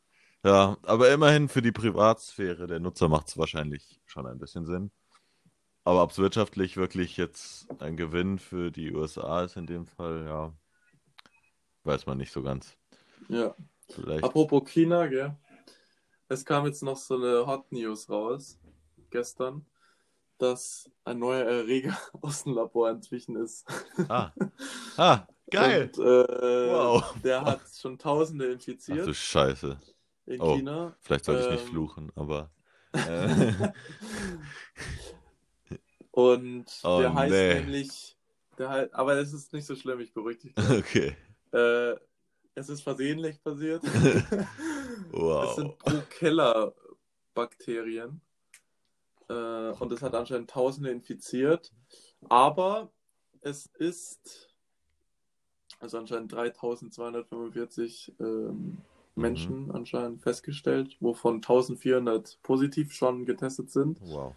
Ja, aber immerhin für die Privatsphäre der Nutzer macht es wahrscheinlich schon ein bisschen Sinn. Aber ob es wirtschaftlich wirklich jetzt ein Gewinn für die U S A ist in dem Fall, ja, weiß man nicht so ganz. Ja. Vielleicht. Apropos China, gell? Es kam jetzt noch so eine Hot News raus, gestern, dass ein neuer Erreger aus dem Labor entwichen ist. Ah, ah, geil. Und äh, Wow. der hat schon Tausende Ach du infiziert Scheiße. in Oh, China. vielleicht sollte ich nicht Ähm, fluchen, aber. Äh, und oh der heißt nee. nämlich, der halt, aber es ist nicht so schlimm, ich beruhige dich gleich. Okay. Äh, es ist versehentlich passiert. Es Wow. sind Prokeller-Bakterien. Äh, und es hat anscheinend Tausende infiziert. Aber es ist, also anscheinend dreitausendzweihundertfünfundvierzig ähm, Mhm. Menschen anscheinend festgestellt, wovon eintausendvierhundert positiv schon getestet sind. Wow.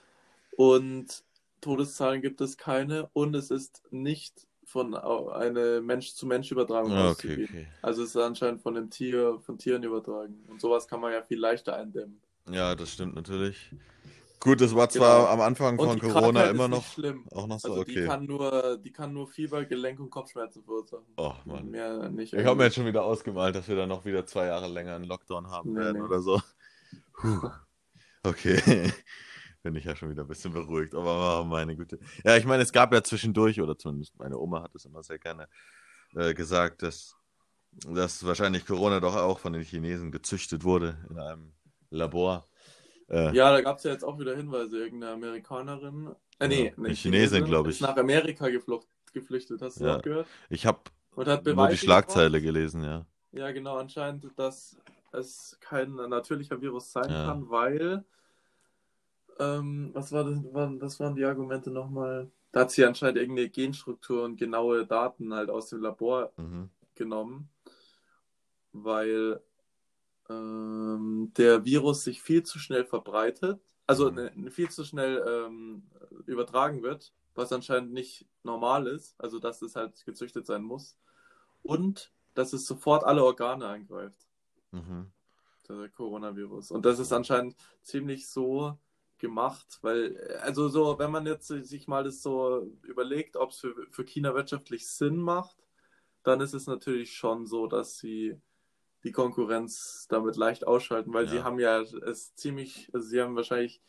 Und Todeszahlen gibt es keine. Und es ist nicht von au- einer Mensch-zu-Mensch-Übertragung Okay, auszugehen. okay. Also es ist anscheinend von dem Tier, von Tieren übertragen. Und sowas kann man ja viel leichter eindämmen. Ja, das stimmt natürlich. Gut, das war zwar Genau. am Anfang Und von die Corona Krankheit immer ist nicht noch schlimm. auch noch so, Also die okay. kann nur, die kann nur Fieber, Gelenk- und Kopfschmerzen verursachen. Oh Mann. Mehr nicht Ich habe mir jetzt eigentlich. schon wieder ausgemalt, dass wir dann noch wieder zwei Jahre länger einen Lockdown haben Nee, werden nee. oder so. Puh. Okay. Bin ich ja schon wieder ein bisschen beruhigt, aber oh, meine Güte. Ja, ich meine, es gab ja zwischendurch, oder zumindest meine Oma hat es immer sehr gerne äh, gesagt, dass, dass wahrscheinlich Corona doch auch von den Chinesen gezüchtet wurde in einem Labor. Äh, Ja, da gab es ja jetzt auch wieder Hinweise. Irgendeine Amerikanerin, äh, ja, nee, eine eine Chinesin, Chinesin, glaube ist nach ich. Amerika geflucht, geflüchtet. Hast du das Ja, auch gehört? ich habe Und hat nur die Beweise gebracht. Schlagzeile gelesen, ja. Ja, genau, anscheinend, dass es kein natürlicher Virus sein Ja. kann, weil, ähm, was war das, waren, was waren die Argumente nochmal? Da hat sie anscheinend irgendeine Genstruktur und genaue Daten halt aus dem Labor Mhm. genommen, weil ähm, der Virus sich viel zu schnell verbreitet, also Mhm. ne, viel zu schnell ähm, übertragen wird, was anscheinend nicht normal ist, also dass es halt gezüchtet sein muss und dass es sofort alle Organe angreift, Mhm. der Coronavirus. Und das ist anscheinend ziemlich so gemacht, weil, also so, wenn man jetzt sich mal das so überlegt, ob es für, für China wirtschaftlich Sinn macht, dann ist es natürlich schon so, dass sie die Konkurrenz damit leicht ausschalten, weil sie Ja. haben ja es ziemlich, also sie haben wahrscheinlich,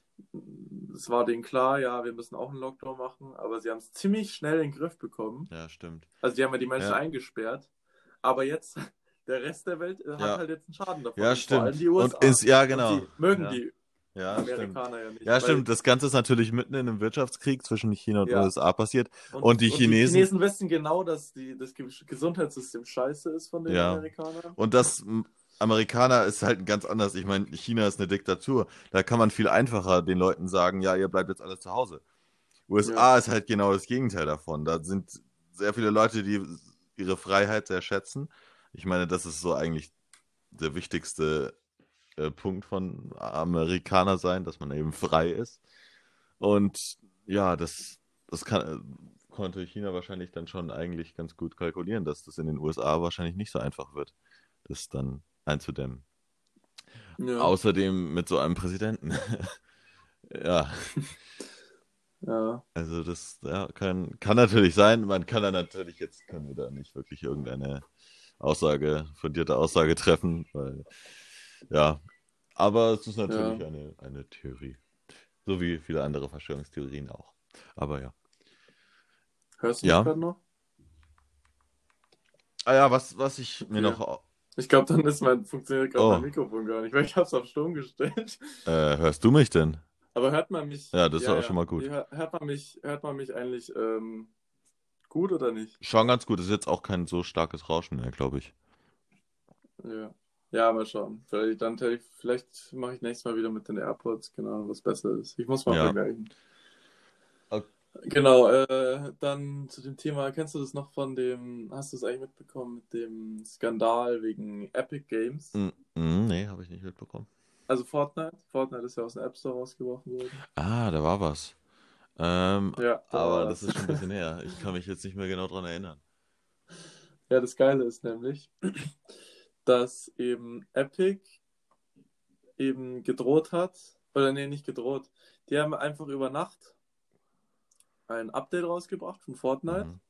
es war denen klar, ja, wir müssen auch einen Lockdown machen, aber sie haben es ziemlich schnell in den Griff bekommen. Ja, stimmt. Also die haben ja die Menschen Ja. eingesperrt, aber jetzt, der Rest der Welt äh, hat Ja. halt jetzt einen Schaden davon. Ja, Und vor allem stimmt. die Und U S A. ins, ja, Und genau. die mögen Ja. die Ja, stimmt. Amerikaner ja nicht. Ja, weil, stimmt. Das Ganze ist natürlich mitten in einem Wirtschaftskrieg zwischen China und Ja. U S A passiert. Und, Und die und die Chinesen, Chinesen wissen genau, dass die, das Ge- Gesundheitssystem scheiße ist von den ja. Amerikanern. Und das m, Amerikaner ist halt ganz anders. Ich meine, China ist eine Diktatur. Da kann man viel einfacher den Leuten sagen, ja, ihr bleibt jetzt alle zu Hause. U S A Ja. ist halt genau das Gegenteil davon. Da sind sehr viele Leute, die ihre Freiheit sehr schätzen. Ich meine, das ist so eigentlich der wichtigste äh, Punkt von Amerikaner sein, dass man eben frei ist. Und ja, das, das kann, konnte China wahrscheinlich dann schon eigentlich ganz gut kalkulieren, dass das in den U S A wahrscheinlich nicht so einfach wird, das dann einzudämmen. Ja. Außerdem mit so einem Präsidenten. Ja, Ja. also das ja, kann, kann natürlich sein. Man kann da natürlich, jetzt können wir da nicht wirklich irgendeine Aussage, fundierte Aussage treffen, weil ja, aber es ist natürlich Ja. eine, eine Theorie. So wie viele andere Verschwörungstheorien auch. Aber ja. Hörst du mich Ja. gerade noch? Ah ja, was, was ich mir Okay. noch. Ich glaube, dann ist mein, funktioniert gerade Oh, mein Mikrofon gar nicht, weil ich habe es auf Stumm gestellt. äh, hörst du mich denn? Aber hört man mich, Ja, das ist ja, auch schon ja, mal gut. hört, hört man mich, hört man mich eigentlich ähm, gut oder nicht? Schon ganz gut. Das ist jetzt auch kein so starkes Rauschen mehr, glaube ich. Ja. Ja, mal schauen. Vielleicht, dann, vielleicht mache ich nächstes Mal wieder mit den AirPods, genau, was besser ist. Ich muss mal Ja. vergleichen. Okay. Genau, äh, dann zu dem Thema, kennst du das noch von dem, hast du es eigentlich mitbekommen mit dem Skandal wegen Epic Games? Mm, mm, nee, habe ich nicht mitbekommen. Also Fortnite. Fortnite ist ja aus dem App Store rausgeworfen worden. Ah, da war was. Ähm, Ja, da aber war das was. ist schon ein bisschen her. Ich kann mich jetzt nicht mehr genau dran erinnern. Ja, das Geile ist nämlich, dass eben Epic eben gedroht hat, oder nee, nicht gedroht, die haben einfach über Nacht ein Update rausgebracht von Fortnite, Mhm.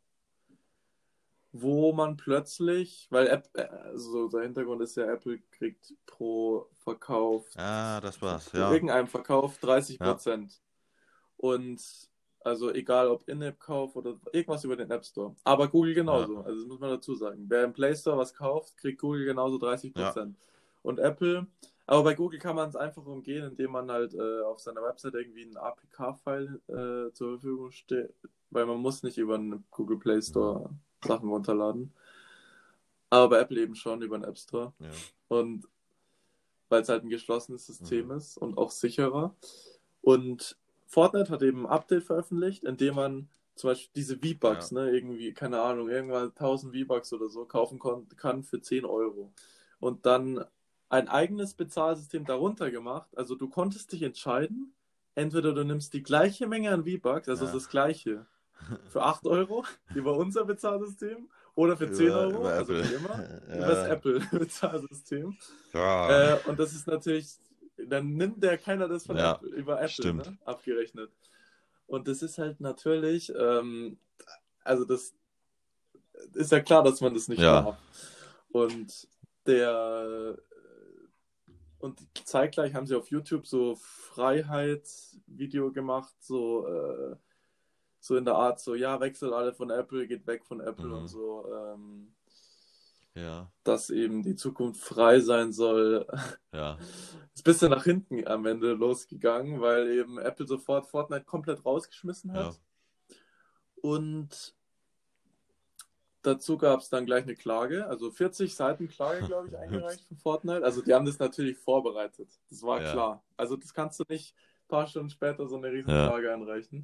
wo man plötzlich, weil App, also der Hintergrund ist ja, Apple kriegt pro Verkauf, Ah, das war's, pro ja. irgendeinem Verkauf dreißig Ja. Prozent. Und also egal ob In-App-Kauf oder irgendwas über den App Store. Aber Google genauso, Ja. also das muss man dazu sagen. Wer im Play Store was kauft, kriegt Google genauso dreißig Prozent. Und Apple, aber bei Google kann man es einfach umgehen, indem man halt äh, auf seiner Website irgendwie einen A P K-File äh, zur Verfügung steht, weil man muss nicht über einen Google Play Store Sachen runterladen. Aber bei Apple eben schon über den App Store. Ja. Und weil es halt ein geschlossenes System Mhm. ist und auch sicherer. Und Fortnite hat eben ein Update veröffentlicht, in dem man zum Beispiel diese V-Bucks, Ja. ne, irgendwie, keine Ahnung, irgendwann tausend V-Bucks oder so kaufen kon- kann für zehn Euro. Und dann ein eigenes Bezahlsystem darunter gemacht. Also du konntest dich entscheiden, entweder du nimmst die gleiche Menge an V-Bucks, also Ja. das gleiche, für acht Euro über unser Bezahlsystem oder für zehn Über, Euro, über also Apple. wie immer, über das Ja. Apple-Bezahlsystem. Ja. Äh, und das ist natürlich, dann nimmt der keiner das von Ja, Apple, über Apple, stimmt. ne, abgerechnet. Und das ist halt natürlich, ähm, also das ist ja klar, dass man das nicht Ja. darf. Und der und zeitgleich haben sie auf YouTube so Freiheitsvideo gemacht, so äh, so in der Art, so ja, wechselt alle von Apple, geht weg von Apple Mhm. und so, ähm, Ja. dass eben die Zukunft frei sein soll. Ja. Ist ein bisschen nach hinten am Ende losgegangen, weil eben Apple sofort Fortnite komplett rausgeschmissen hat. Ja. Und dazu gab es dann gleich eine Klage, also vierzig Seiten Klage, glaube ich, eingereicht von Fortnite. Also die haben das natürlich vorbereitet, das war Ja. klar. Also das kannst du nicht ein paar Stunden später so eine riesen Ja. Klage einreichen.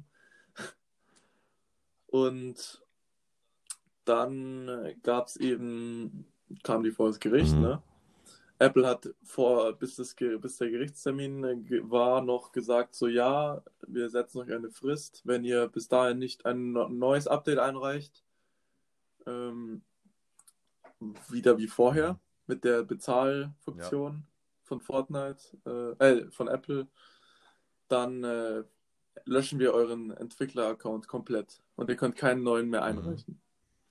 Und dann gab es eben, kam die vor das Gericht, Mhm. ne? Apple hat vor, bis, das, bis der Gerichtstermin war, noch gesagt, so ja, wir setzen euch eine Frist, wenn ihr bis dahin nicht ein neues Update einreicht, ähm, wieder wie vorher, Mhm. mit der Bezahlfunktion von Fortnite, äh, äh, von Apple, dann äh, löschen wir euren Entwickler-Account komplett und ihr könnt keinen neuen mehr Mhm. einreichen.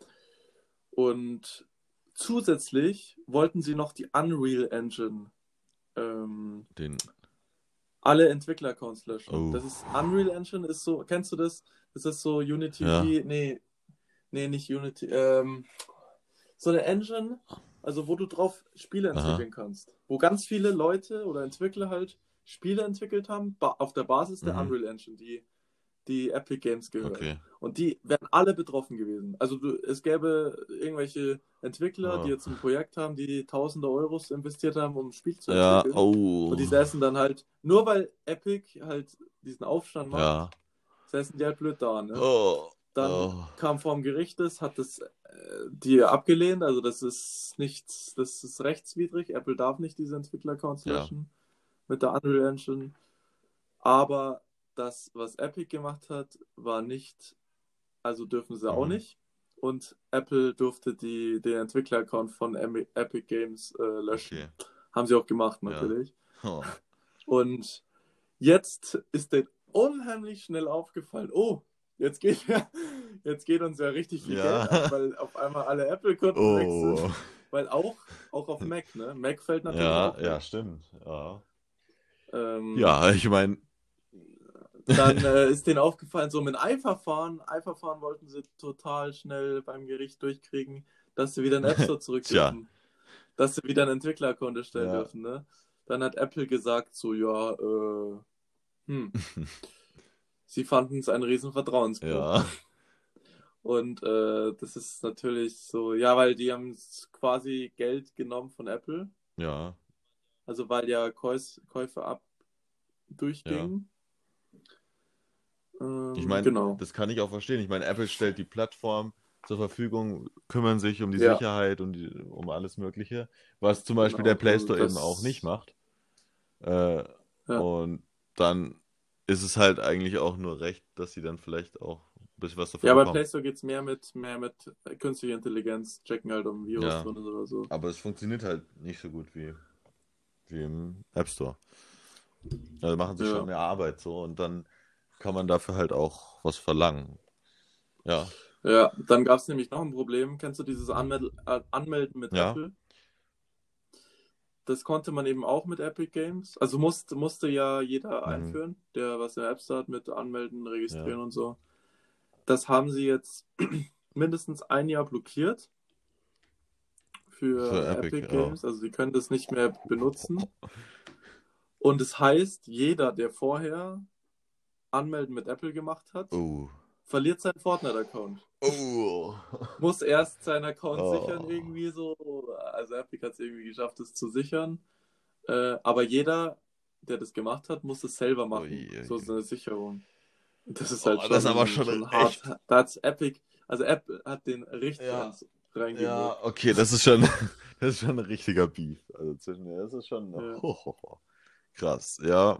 Und zusätzlich wollten sie noch die Unreal Engine ähm, Den. alle Entwickler-Accounts löschen. Oh. Das ist Unreal Engine, ist so, kennst du das? Das ist so Unity Ja. wie, nee, nee, nicht Unity, ähm, so eine Engine, also wo du drauf Spiele Aha. entwickeln kannst. Wo ganz viele Leute oder Entwickler halt Spiele entwickelt haben, ba- auf der Basis der Mhm. Unreal Engine, die, die Epic Games gehört. Okay. Und die wären alle betroffen gewesen. Also du, es gäbe irgendwelche Entwickler, die Oh. jetzt ein Projekt haben, die tausende Euros investiert haben, um ein Spiel zu Ja. entwickeln. Oh. Und die säßen dann halt, nur weil Epic halt diesen Aufstand macht, Ja. säßen die halt blöd da, ne? Oh. Dann Oh. kam vorm Gericht das, hat das äh, die abgelehnt, also das ist nichts, das ist rechtswidrig. Apple darf nicht diese Entwickler-Accounts Ja. löschen mit der Unreal Engine. Aber das, was Epic gemacht hat, war nicht, also dürfen sie auch Mhm. nicht. Und Apple durfte die, den Entwickler-Account von Emi- Epic Games äh, löschen. Okay. Haben sie auch gemacht, Ja. natürlich. Oh. Und jetzt ist denen unheimlich schnell aufgefallen, oh, jetzt geht, ja, jetzt geht uns ja richtig viel Ja. Geld ab, weil auf einmal alle Apple-Kunden weg sind. Oh. Weil auch, auch auf Mac, ne? Mac fällt natürlich Ja, auch ja, weg. stimmt. Ja. Ähm, Ja, ich meine. Dann äh, ist denen aufgefallen, so mit Eilverfahren, Eilverfahren wollten sie total schnell beim Gericht durchkriegen, dass sie wieder in den App Store zurück Tja. dürfen. Dass sie wieder einen Entwickler-Account erstellen Ja. dürfen, ne? Dann hat Apple gesagt, so, ja, äh, hm, sie fanden es ein riesen Vertrauensbruch. Ja. Und äh, das ist natürlich so, ja, weil die haben quasi Geld genommen von Apple, Ja. also weil ja Käus Käufe ab Ja. durchgingen. Ähm, Ich meine, genau. das kann ich auch verstehen. Ich meine, Apple stellt die Plattform zur Verfügung, kümmern sich um die Ja, Sicherheit und die, um alles Mögliche, was zum Beispiel der genau. Play Also Store eben auch das, nicht macht. Äh, ja, und dann ist es halt eigentlich auch nur recht, dass sie dann vielleicht auch ein bisschen was davon Ja, bei bekommen. Play Store geht es mehr mit, mehr mit künstlicher Intelligenz, checken halt, ob ein Virus Ja, drin ist oder so. aber es funktioniert halt nicht so gut wie, wie im App Store. Also machen sich schon Ja. mehr Arbeit so und dann kann man dafür halt auch was verlangen. Ja. Ja, dann gab es nämlich noch ein Problem. Kennst du dieses Anmel äh, Anmelden mit Ja. Apple? Das konnte man eben auch mit Epic Games. Also musste, musste ja jeder Mhm. einführen, der was in der App Store hat, mit Anmelden, Registrieren Ja. und so. Das haben sie jetzt mindestens ein Jahr blockiert für, Für Epic, Epic, ja. Games. Also sie können das nicht mehr benutzen. Und es heißt, jeder, der vorher Anmelden mit Apple gemacht hat, Oh. verliert seinen Fortnite-Account. Oh. Muss erst seinen Account Oh. sichern irgendwie so. Also Epic hat es irgendwie geschafft, es zu sichern. Äh, aber jeder, der das gemacht hat, muss es selber machen. Ui, ui, So ui. ist eine Sicherung. Das ist Oh, halt schon, das ist aber schon schon echt. hart. Da hat's Epic, also Apple hat den richtig Ja. ans reingewirkt. Ja, okay, das ist schon, das ist schon ein richtiger Beef. Also zwischen, das ist schon Ja. ho, ho, ho. Krass, ja.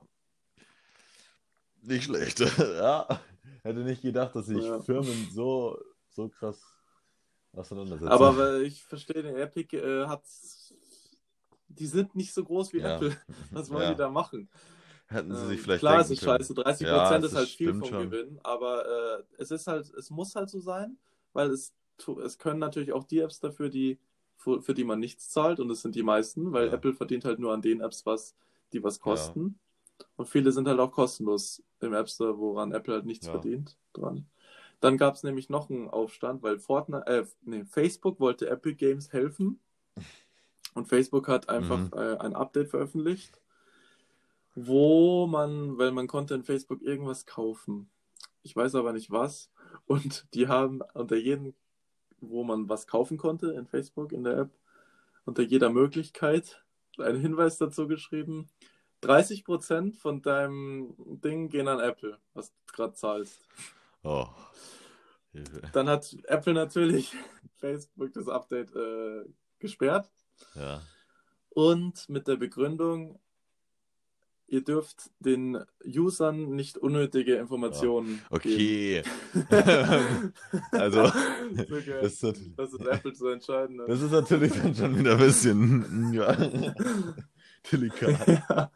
Nicht schlecht. Ja. Hätte nicht gedacht, dass sich Ja. Firmen so, so krass auseinandersetzen. Aber weil ich verstehe, den Epic äh, hat, die sind nicht so groß wie Ja. Apple. Was wollen Ja. die da machen? Hätten sie sich Ähm, vielleicht klar, es denken ist können. scheiße, dreißig Ja, Prozent es ist halt ist, viel stimmt vom schon. Gewinn, aber äh, es ist halt, es muss halt so sein, weil es, tu- es können natürlich auch die Apps dafür, die, für, für die man nichts zahlt, und es sind die meisten, weil Ja. Apple verdient halt nur an den Apps was, die was Ja. kosten. Und viele sind halt auch kostenlos im App Store, woran Apple halt nichts Ja. verdient dran. Dann gab es nämlich noch einen Aufstand, weil Fortnite, äh, nee, Facebook wollte Epic Games helfen, und Facebook hat einfach Mhm. äh, ein Update veröffentlicht, wo man, weil man konnte in Facebook irgendwas kaufen. Ich weiß aber nicht was. Und die haben unter jedem, wo man was kaufen konnte in Facebook, in der App, unter jeder Möglichkeit einen Hinweis dazu geschrieben: dreißig Prozent von deinem Ding gehen an Apple, was du gerade zahlst. Oh. Hilfe. Dann hat Apple natürlich Facebook das Update äh, gesperrt. Ja. Und mit der Begründung, ihr dürft den Usern nicht unnötige Informationen Okay. geben. Also, So das geil. ist, natürlich, Das ist Apple zu entscheiden. das ist natürlich dann schon wieder ein bisschen ja, delikat. Ja.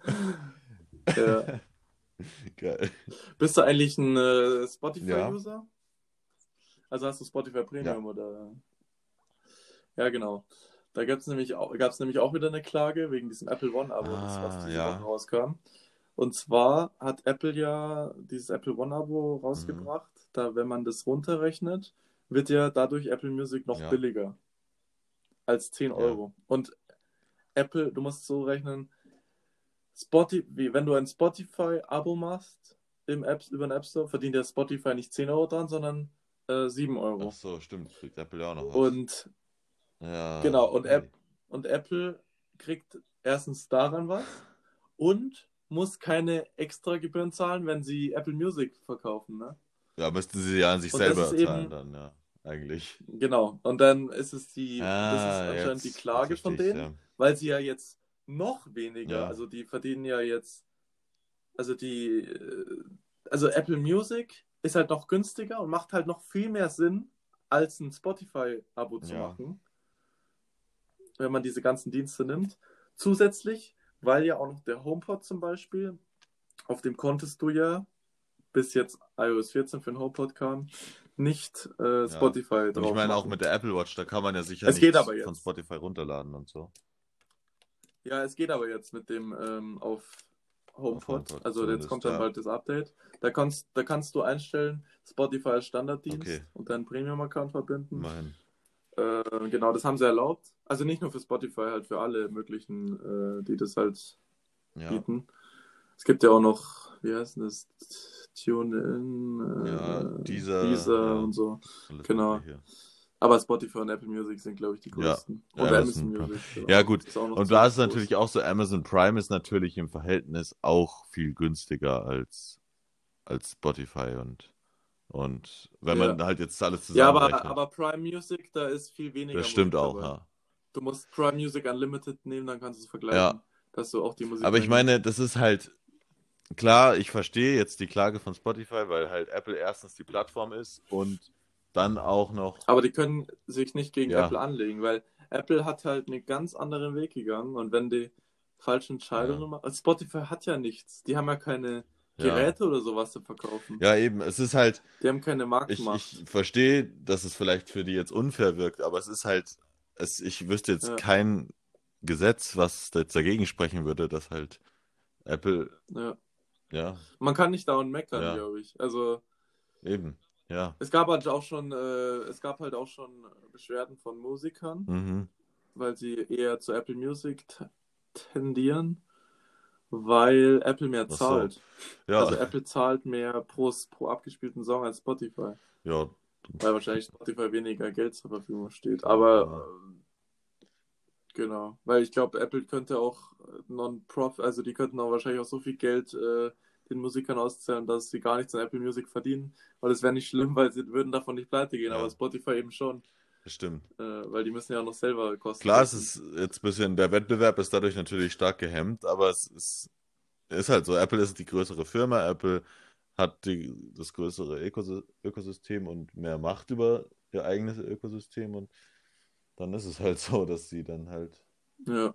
Ja. Geil. Bist du eigentlich ein äh, Ja. Spotify-User? Also hast du Spotify Premium oder? Ja, genau. Da gab es nämlich, auch- gab's nämlich auch wieder eine Klage wegen diesem Apple One-Abo, das was Ah, diese ja. Woche rauskam. Und zwar hat Apple ja dieses Apple One-Abo rausgebracht. Da, wenn man das runterrechnet, wird ja dadurch Apple Music noch Ja. billiger als zehn Ja. Euro. Und Apple, du musst so rechnen, Spotify, wie, wenn du ein Spotify-Abo machst im App, über den App Store, verdient der Spotify nicht zehn Euro dran, sondern äh, sieben Euro. Ach so, stimmt. Kriegt Apple ja auch noch was. Und Ja. genau, und, Hey. App, und Apple kriegt erstens daran was und muss keine extra Gebühren zahlen, wenn sie Apple Music verkaufen, ne? Ja, müssten sie ja an sich Und das selber ist eben- zahlen dann, ja. Eigentlich. Genau. Und dann ist es die, das Ah, ist anscheinend jetzt- die jetzt Klage von verstehe denen, ich's, ja. weil sie ja jetzt noch weniger, Ja. also die verdienen ja jetzt, also die, äh, also Apple Music ist halt noch günstiger und macht halt noch viel mehr Sinn, als ein Spotify-Abo zu Ja. machen, wenn man diese ganzen Dienste nimmt. Zusätzlich, weil ja auch noch der HomePod zum Beispiel, auf dem konntest du ja, bis jetzt iOS vierzehn für den HomePod kam, nicht äh, Spotify Und drauf ich meine auch machen. mit der Apple Watch, da kann man ja sicher Es nicht geht aber jetzt. von Spotify runterladen und so. Ja, es geht aber jetzt mit dem ähm, auf HomePod. HomePod Also jetzt zumindest, kommt dann ja. bald das Update. Da kannst, da kannst du einstellen, Spotify als Standarddienst Okay. und deinen Premium-Account verbinden. Immerhin. Äh, genau, das haben sie erlaubt. Also nicht nur für Spotify, halt für alle möglichen, äh, die das halt Ja. bieten. Es gibt ja auch noch, wie heißt denn das? TuneIn, äh, Ja, Deezer, Deezer ja. und so. Alles Genau. Mögliche. Aber Spotify und Apple Music sind, glaube ich, die Ja. größten. Ja, Und Amazon Amazon Prime. Music. Genau. Ja, gut. Ist auch noch Und da ist es ziemlich natürlich auch so, Amazon Prime ist natürlich im Verhältnis auch viel günstiger als, als Spotify und, und wenn man Ja. halt jetzt alles Ja, aber, zusammenrechnet. aber Prime Music, da ist viel weniger das stimmt Musik auch, dabei. ja. Du musst Prime Music Unlimited nehmen, dann kannst du es vergleichen. Ja. Dass du auch die Musik Aber ich mitnimmst. meine, das ist halt, klar, ich verstehe jetzt die Klage von Spotify, weil halt Apple erstens die Plattform ist und dann auch noch, Aber die können sich nicht gegen ja, Apple anlegen, weil Apple hat halt einen ganz anderen Weg gegangen und wenn die falsche ja, Entscheidungen machen. Also Spotify hat ja nichts. Die haben ja keine ja, Geräte oder sowas zu verkaufen. ja, eben, es ist halt, Die haben keine ich, ich Marktmacht. verstehe, dass es vielleicht für die jetzt unfair wirkt, aber es ist halt, es, ich wüsste jetzt Ja, kein Gesetz, was jetzt dagegen sprechen würde, dass halt Apple, ja. ja, Man kann nicht dauernd meckern, ja, glaube ich. Also eben, ja, es gab halt auch schon, äh, es gab halt auch schon Beschwerden von Musikern, mhm, weil sie eher zu Apple Music t- tendieren, weil Apple mehr ach so, zahlt. ja, Also Apple zahlt mehr pro, pro abgespielten Song als Spotify, ja, weil wahrscheinlich Spotify weniger Geld zur Verfügung steht. Aber ja, ähm, genau, weil ich glaube, Apple könnte auch äh, Non-Profit, also die könnten auch wahrscheinlich auch so viel Geld äh, den Musikern auszahlen, dass sie gar nichts an Apple Music verdienen. Weil es wäre nicht schlimm, weil sie würden davon nicht pleite gehen, aber ja, Spotify eben schon, das stimmt. äh, weil die müssen ja noch selber Kosten Klar, es decken. ist jetzt ein bisschen, der Wettbewerb ist dadurch natürlich stark gehemmt, aber es ist, ist halt so. Apple ist die größere Firma, Apple hat die, das größere Ökosy- Ökosystem und mehr Macht über ihr eigenes Ökosystem und dann ist es halt so, dass sie dann halt, Ja.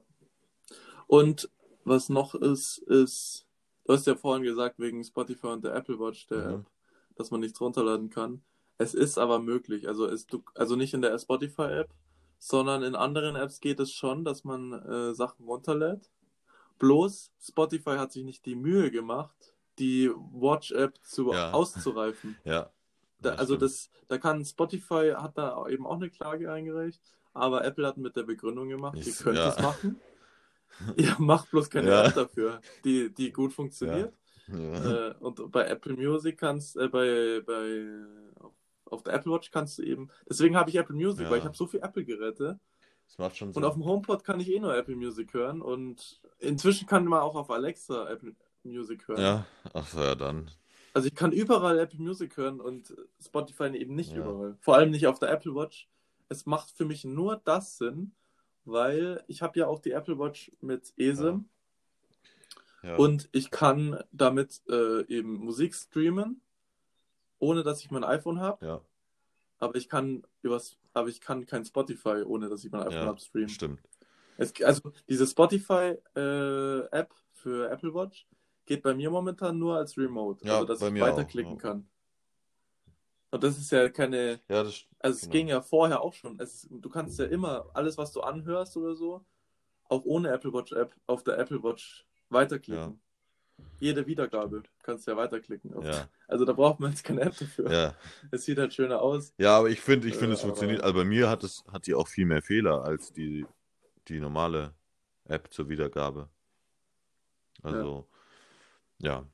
Und was noch ist, ist, du hast ja vorhin gesagt, wegen Spotify und der Apple Watch, der App, mhm, dass man nichts runterladen kann. Es ist aber möglich. Also, es, du, also nicht in der Spotify-App, sondern in anderen Apps geht es schon, dass man äh, Sachen runterlädt. Bloß Spotify hat sich nicht die Mühe gemacht, die Watch-App zu ja, auszureifen. ja, Da, das also stimmt. das, da kann Spotify hat da eben auch eine Klage eingereicht, aber Apple hat mit der Begründung gemacht, ihr Ich, könnt ja, es machen. Ihr macht bloß keine ja, App dafür, die, die gut ja, funktioniert. ja, Äh, und bei Apple Music kannst, äh, bei, bei, auf, auf der Apple Watch kannst du eben, deswegen habe ich Apple Music, weil ich ja, habe so viele Apple-Geräte das macht schon und auf Sinn. dem HomePod kann ich eh nur Apple Music hören und inzwischen kann man auch auf Alexa Apple Music hören. Ja, ach so, ja, dann, Also ich kann überall Apple Music hören und Spotify eben nicht ja, überall. Vor allem nicht auf der Apple Watch. Es macht für mich nur das Sinn, weil ich habe ja auch die Apple Watch mit ja, eSIM. ja, Und ich kann damit äh, eben Musik streamen, ohne dass ich mein iPhone habe. ja, Aber ich kann übers, aber ich kann kein Spotify, ohne dass ich mein iPhone ja, habe, streamen. stimmt. Es, also diese Spotify-App für Apple Watch geht bei mir momentan nur als Remote, also Ja, dass bei ich mir auch. Ja, weiterklicken kann. Und das ist ja keine, ja das, also es ging genau. ja vorher auch schon. Es ist, du kannst ja immer alles, was du anhörst oder so, auch ohne Apple Watch App auf der Apple Watch Ja, weiterklicken. Jede Wiedergabe kannst du ja weiterklicken. ja, Also da braucht man jetzt keine App dafür. ja. Es sieht halt schöner aus. Ja, aber ich finde, Äh, ich finde, es funktioniert. aber Also bei mir hat es, hat die auch viel mehr Fehler als die, die normale App zur Wiedergabe. ja. Also, ja.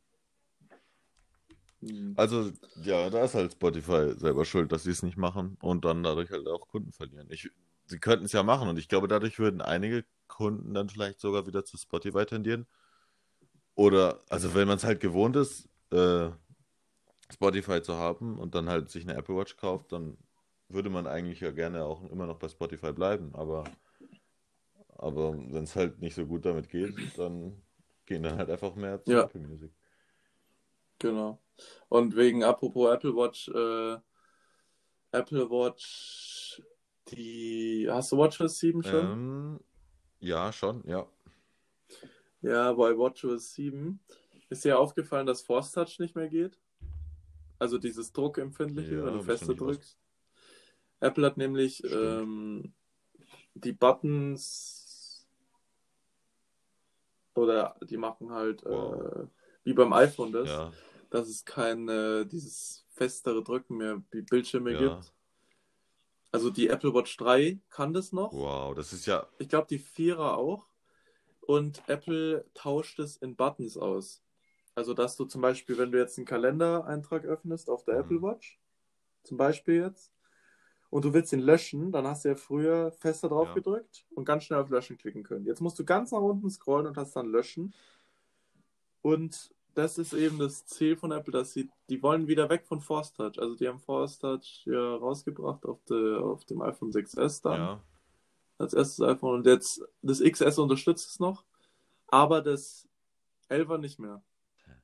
Hm. Also, ja, da ist halt Spotify selber schuld, dass sie es nicht machen und dann dadurch halt auch Kunden verlieren. Ich, sie könnten es ja machen und ich glaube, dadurch würden einige Kunden dann vielleicht sogar wieder zu Spotify tendieren. Oder, also wenn man es halt gewohnt ist, äh, Spotify zu haben und dann halt sich eine Apple Watch kauft, dann würde man eigentlich ja gerne auch immer noch bei Spotify bleiben. Aber, aber wenn es halt nicht so gut damit geht, dann gehen dann halt einfach mehr zu Ja, Apple Music. genau. Und wegen apropos Apple Watch, äh, Apple Watch, die. Hast du WatchOS sieben schon? Ähm, ja, schon, ja. Ja, bei WatchOS sieben ist dir aufgefallen, dass Force Touch nicht mehr geht. Also dieses Druckempfindliche, Ja, wenn du habe ich noch fester nicht aus. drückst. Apple hat nämlich Stimmt. ähm, die Buttons oder die machen halt Wow. äh, wie beim iPhone das, Ja, dass es kein äh, dieses festere Drücken mehr wie Bildschirme ja. gibt. Also die Apple Watch drei kann das noch. Wow, das ist ja. Ich glaube die vierer auch. Und Apple tauscht es in Buttons aus. Also dass du zum Beispiel, wenn du jetzt einen Kalendereintrag öffnest auf der Apple Mhm. Watch, zum Beispiel jetzt, und du willst ihn löschen, dann hast du ja früher fester drauf Ja, gedrückt und ganz schnell auf Löschen klicken können. Jetzt musst du ganz nach unten scrollen und hast dann Löschen. Und das ist eben das Ziel von Apple, dass sie, die wollen wieder weg von Force Touch. Also die haben Force Touch ja rausgebracht auf, de, auf dem iPhone sechs S dann, ja. als erstes iPhone. Und jetzt, das X S unterstützt es noch, aber das elfer nicht mehr.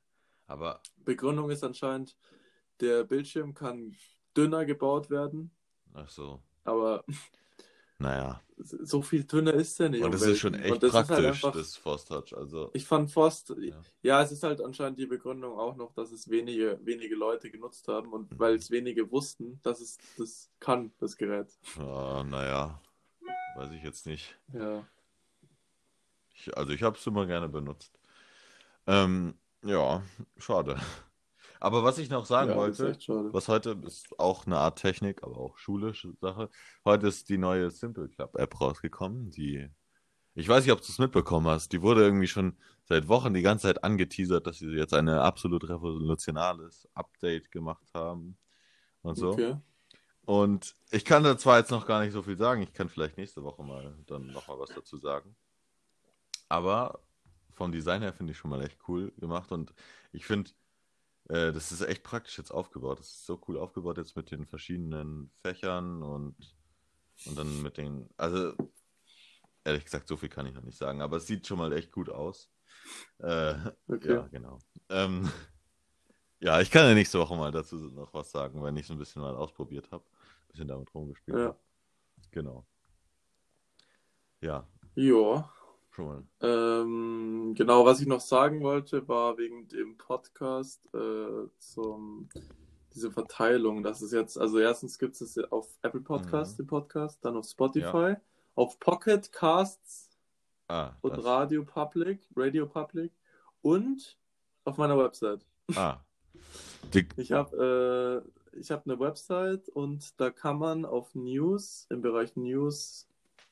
Aber, Begründung ist anscheinend, der Bildschirm kann dünner gebaut werden, ach so, aber naja. so viel dünner ist der nicht, Und um es ist welchen. schon Und echt das ist halt praktisch, einfach, das Force Touch. Also, ich fand Forst, ja. ja, es ist halt anscheinend die Begründung auch noch, dass es wenige, wenige Leute genutzt haben und weil es wenige wussten, dass es das kann, das Gerät. Ja, naja, weiß ich jetzt nicht. Ja, Ich, also ich habe es immer gerne benutzt. Ähm, ja, schade. Aber was ich noch sagen ja, das ist wollte, echt schade. was heute ist auch eine Art Technik, aber auch schulische Sache. Heute ist die neue Simple Club App rausgekommen. Die, ich weiß nicht, ob du es mitbekommen hast. Die wurde irgendwie schon seit Wochen die ganze Zeit angeteasert, dass sie jetzt ein absolut revolutionales Update gemacht haben und so. Okay. Und ich kann da zwar jetzt noch gar nicht so viel sagen. Ich kann vielleicht nächste Woche mal dann nochmal was dazu sagen. Aber vom Design her finde ich schon mal echt cool gemacht und ich finde, äh, das ist echt praktisch jetzt aufgebaut. Das ist so cool aufgebaut jetzt mit den verschiedenen Fächern und, und dann mit den, also ehrlich gesagt, so viel kann ich noch nicht sagen, aber es sieht schon mal echt gut aus. Äh, Okay. ja, genau. Ähm, ja, ich kann ja nächste Woche mal dazu noch was sagen, wenn ich es ein bisschen mal ausprobiert habe, ein bisschen damit rumgespielt Ja. habe. Genau. Ja, Ja. schon mal. Ähm, genau, was ich noch sagen wollte, war wegen dem Podcast äh, zum diese Verteilung, dass es jetzt, also erstens gibt es es ja auf Apple Podcast, Mhm. den Podcast, dann auf Ja. Spotify, auf Pocket Casts Ah, und das. Radio Public, Radio Public und auf meiner Website. Ah. Die, Ich habe äh, ich habe eine Website und da kann man auf News, im Bereich News,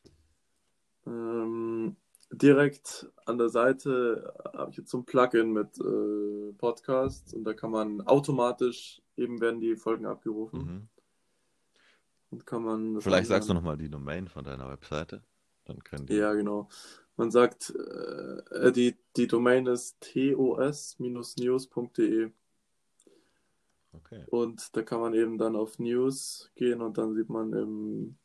ähm, direkt an der Seite habe ich jetzt so ein Plugin mit äh, Podcasts und da kann man automatisch, eben werden die Folgen abgerufen mhm. und kann man das Vielleicht sagst du anhören. nochmal die Domain von deiner Webseite. Dann können die. Ja, genau. Man sagt, äh, die, die Domain ist tos news punkt de Okay. und da kann man eben dann auf News gehen und dann sieht man im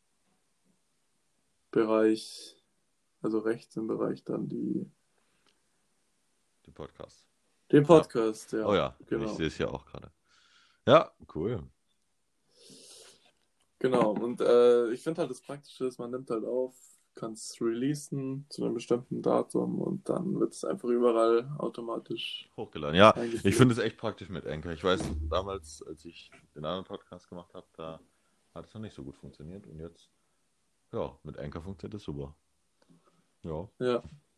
Bereich, also rechts im Bereich dann die, Die Podcasts. den Ja. Podcast, ja, Oh ja, ich genau. sehe es ja auch gerade. Ja, cool. Genau, und äh, ich finde halt das Praktische ist, man nimmt halt auf, kann es releasen zu einem bestimmten Datum und dann wird es einfach überall automatisch Hochgeladen. Ja, ich eingeführt. finde es echt praktisch mit Anchor. Ich weiß, damals, als ich den anderen Podcast gemacht habe, da hat es noch nicht so gut funktioniert. Und jetzt, ja, mit Anchor funktioniert es super. Ja. Ja,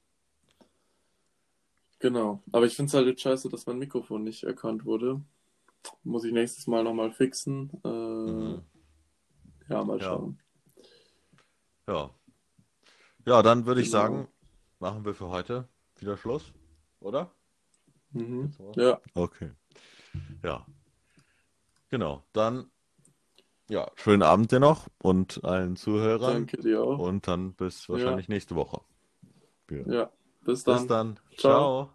genau. Aber ich finde es halt jetzt scheiße, dass mein Mikrofon nicht erkannt wurde. Muss ich nächstes Mal nochmal fixen. Äh, Mhm. ja, mal Ja. schauen. Ja. Ja, dann würde ich Genau. sagen, machen wir für heute wieder Schluss, oder? Mhm. Geht's mal? Ja, Okay. Ja. Genau. Dann, ja, schönen Abend dir noch und allen Zuhörern. danke dir auch. Und dann bis Ja, wahrscheinlich nächste Woche. Ja. ja. Bis Bis dann. dann. Ciao. Ciao.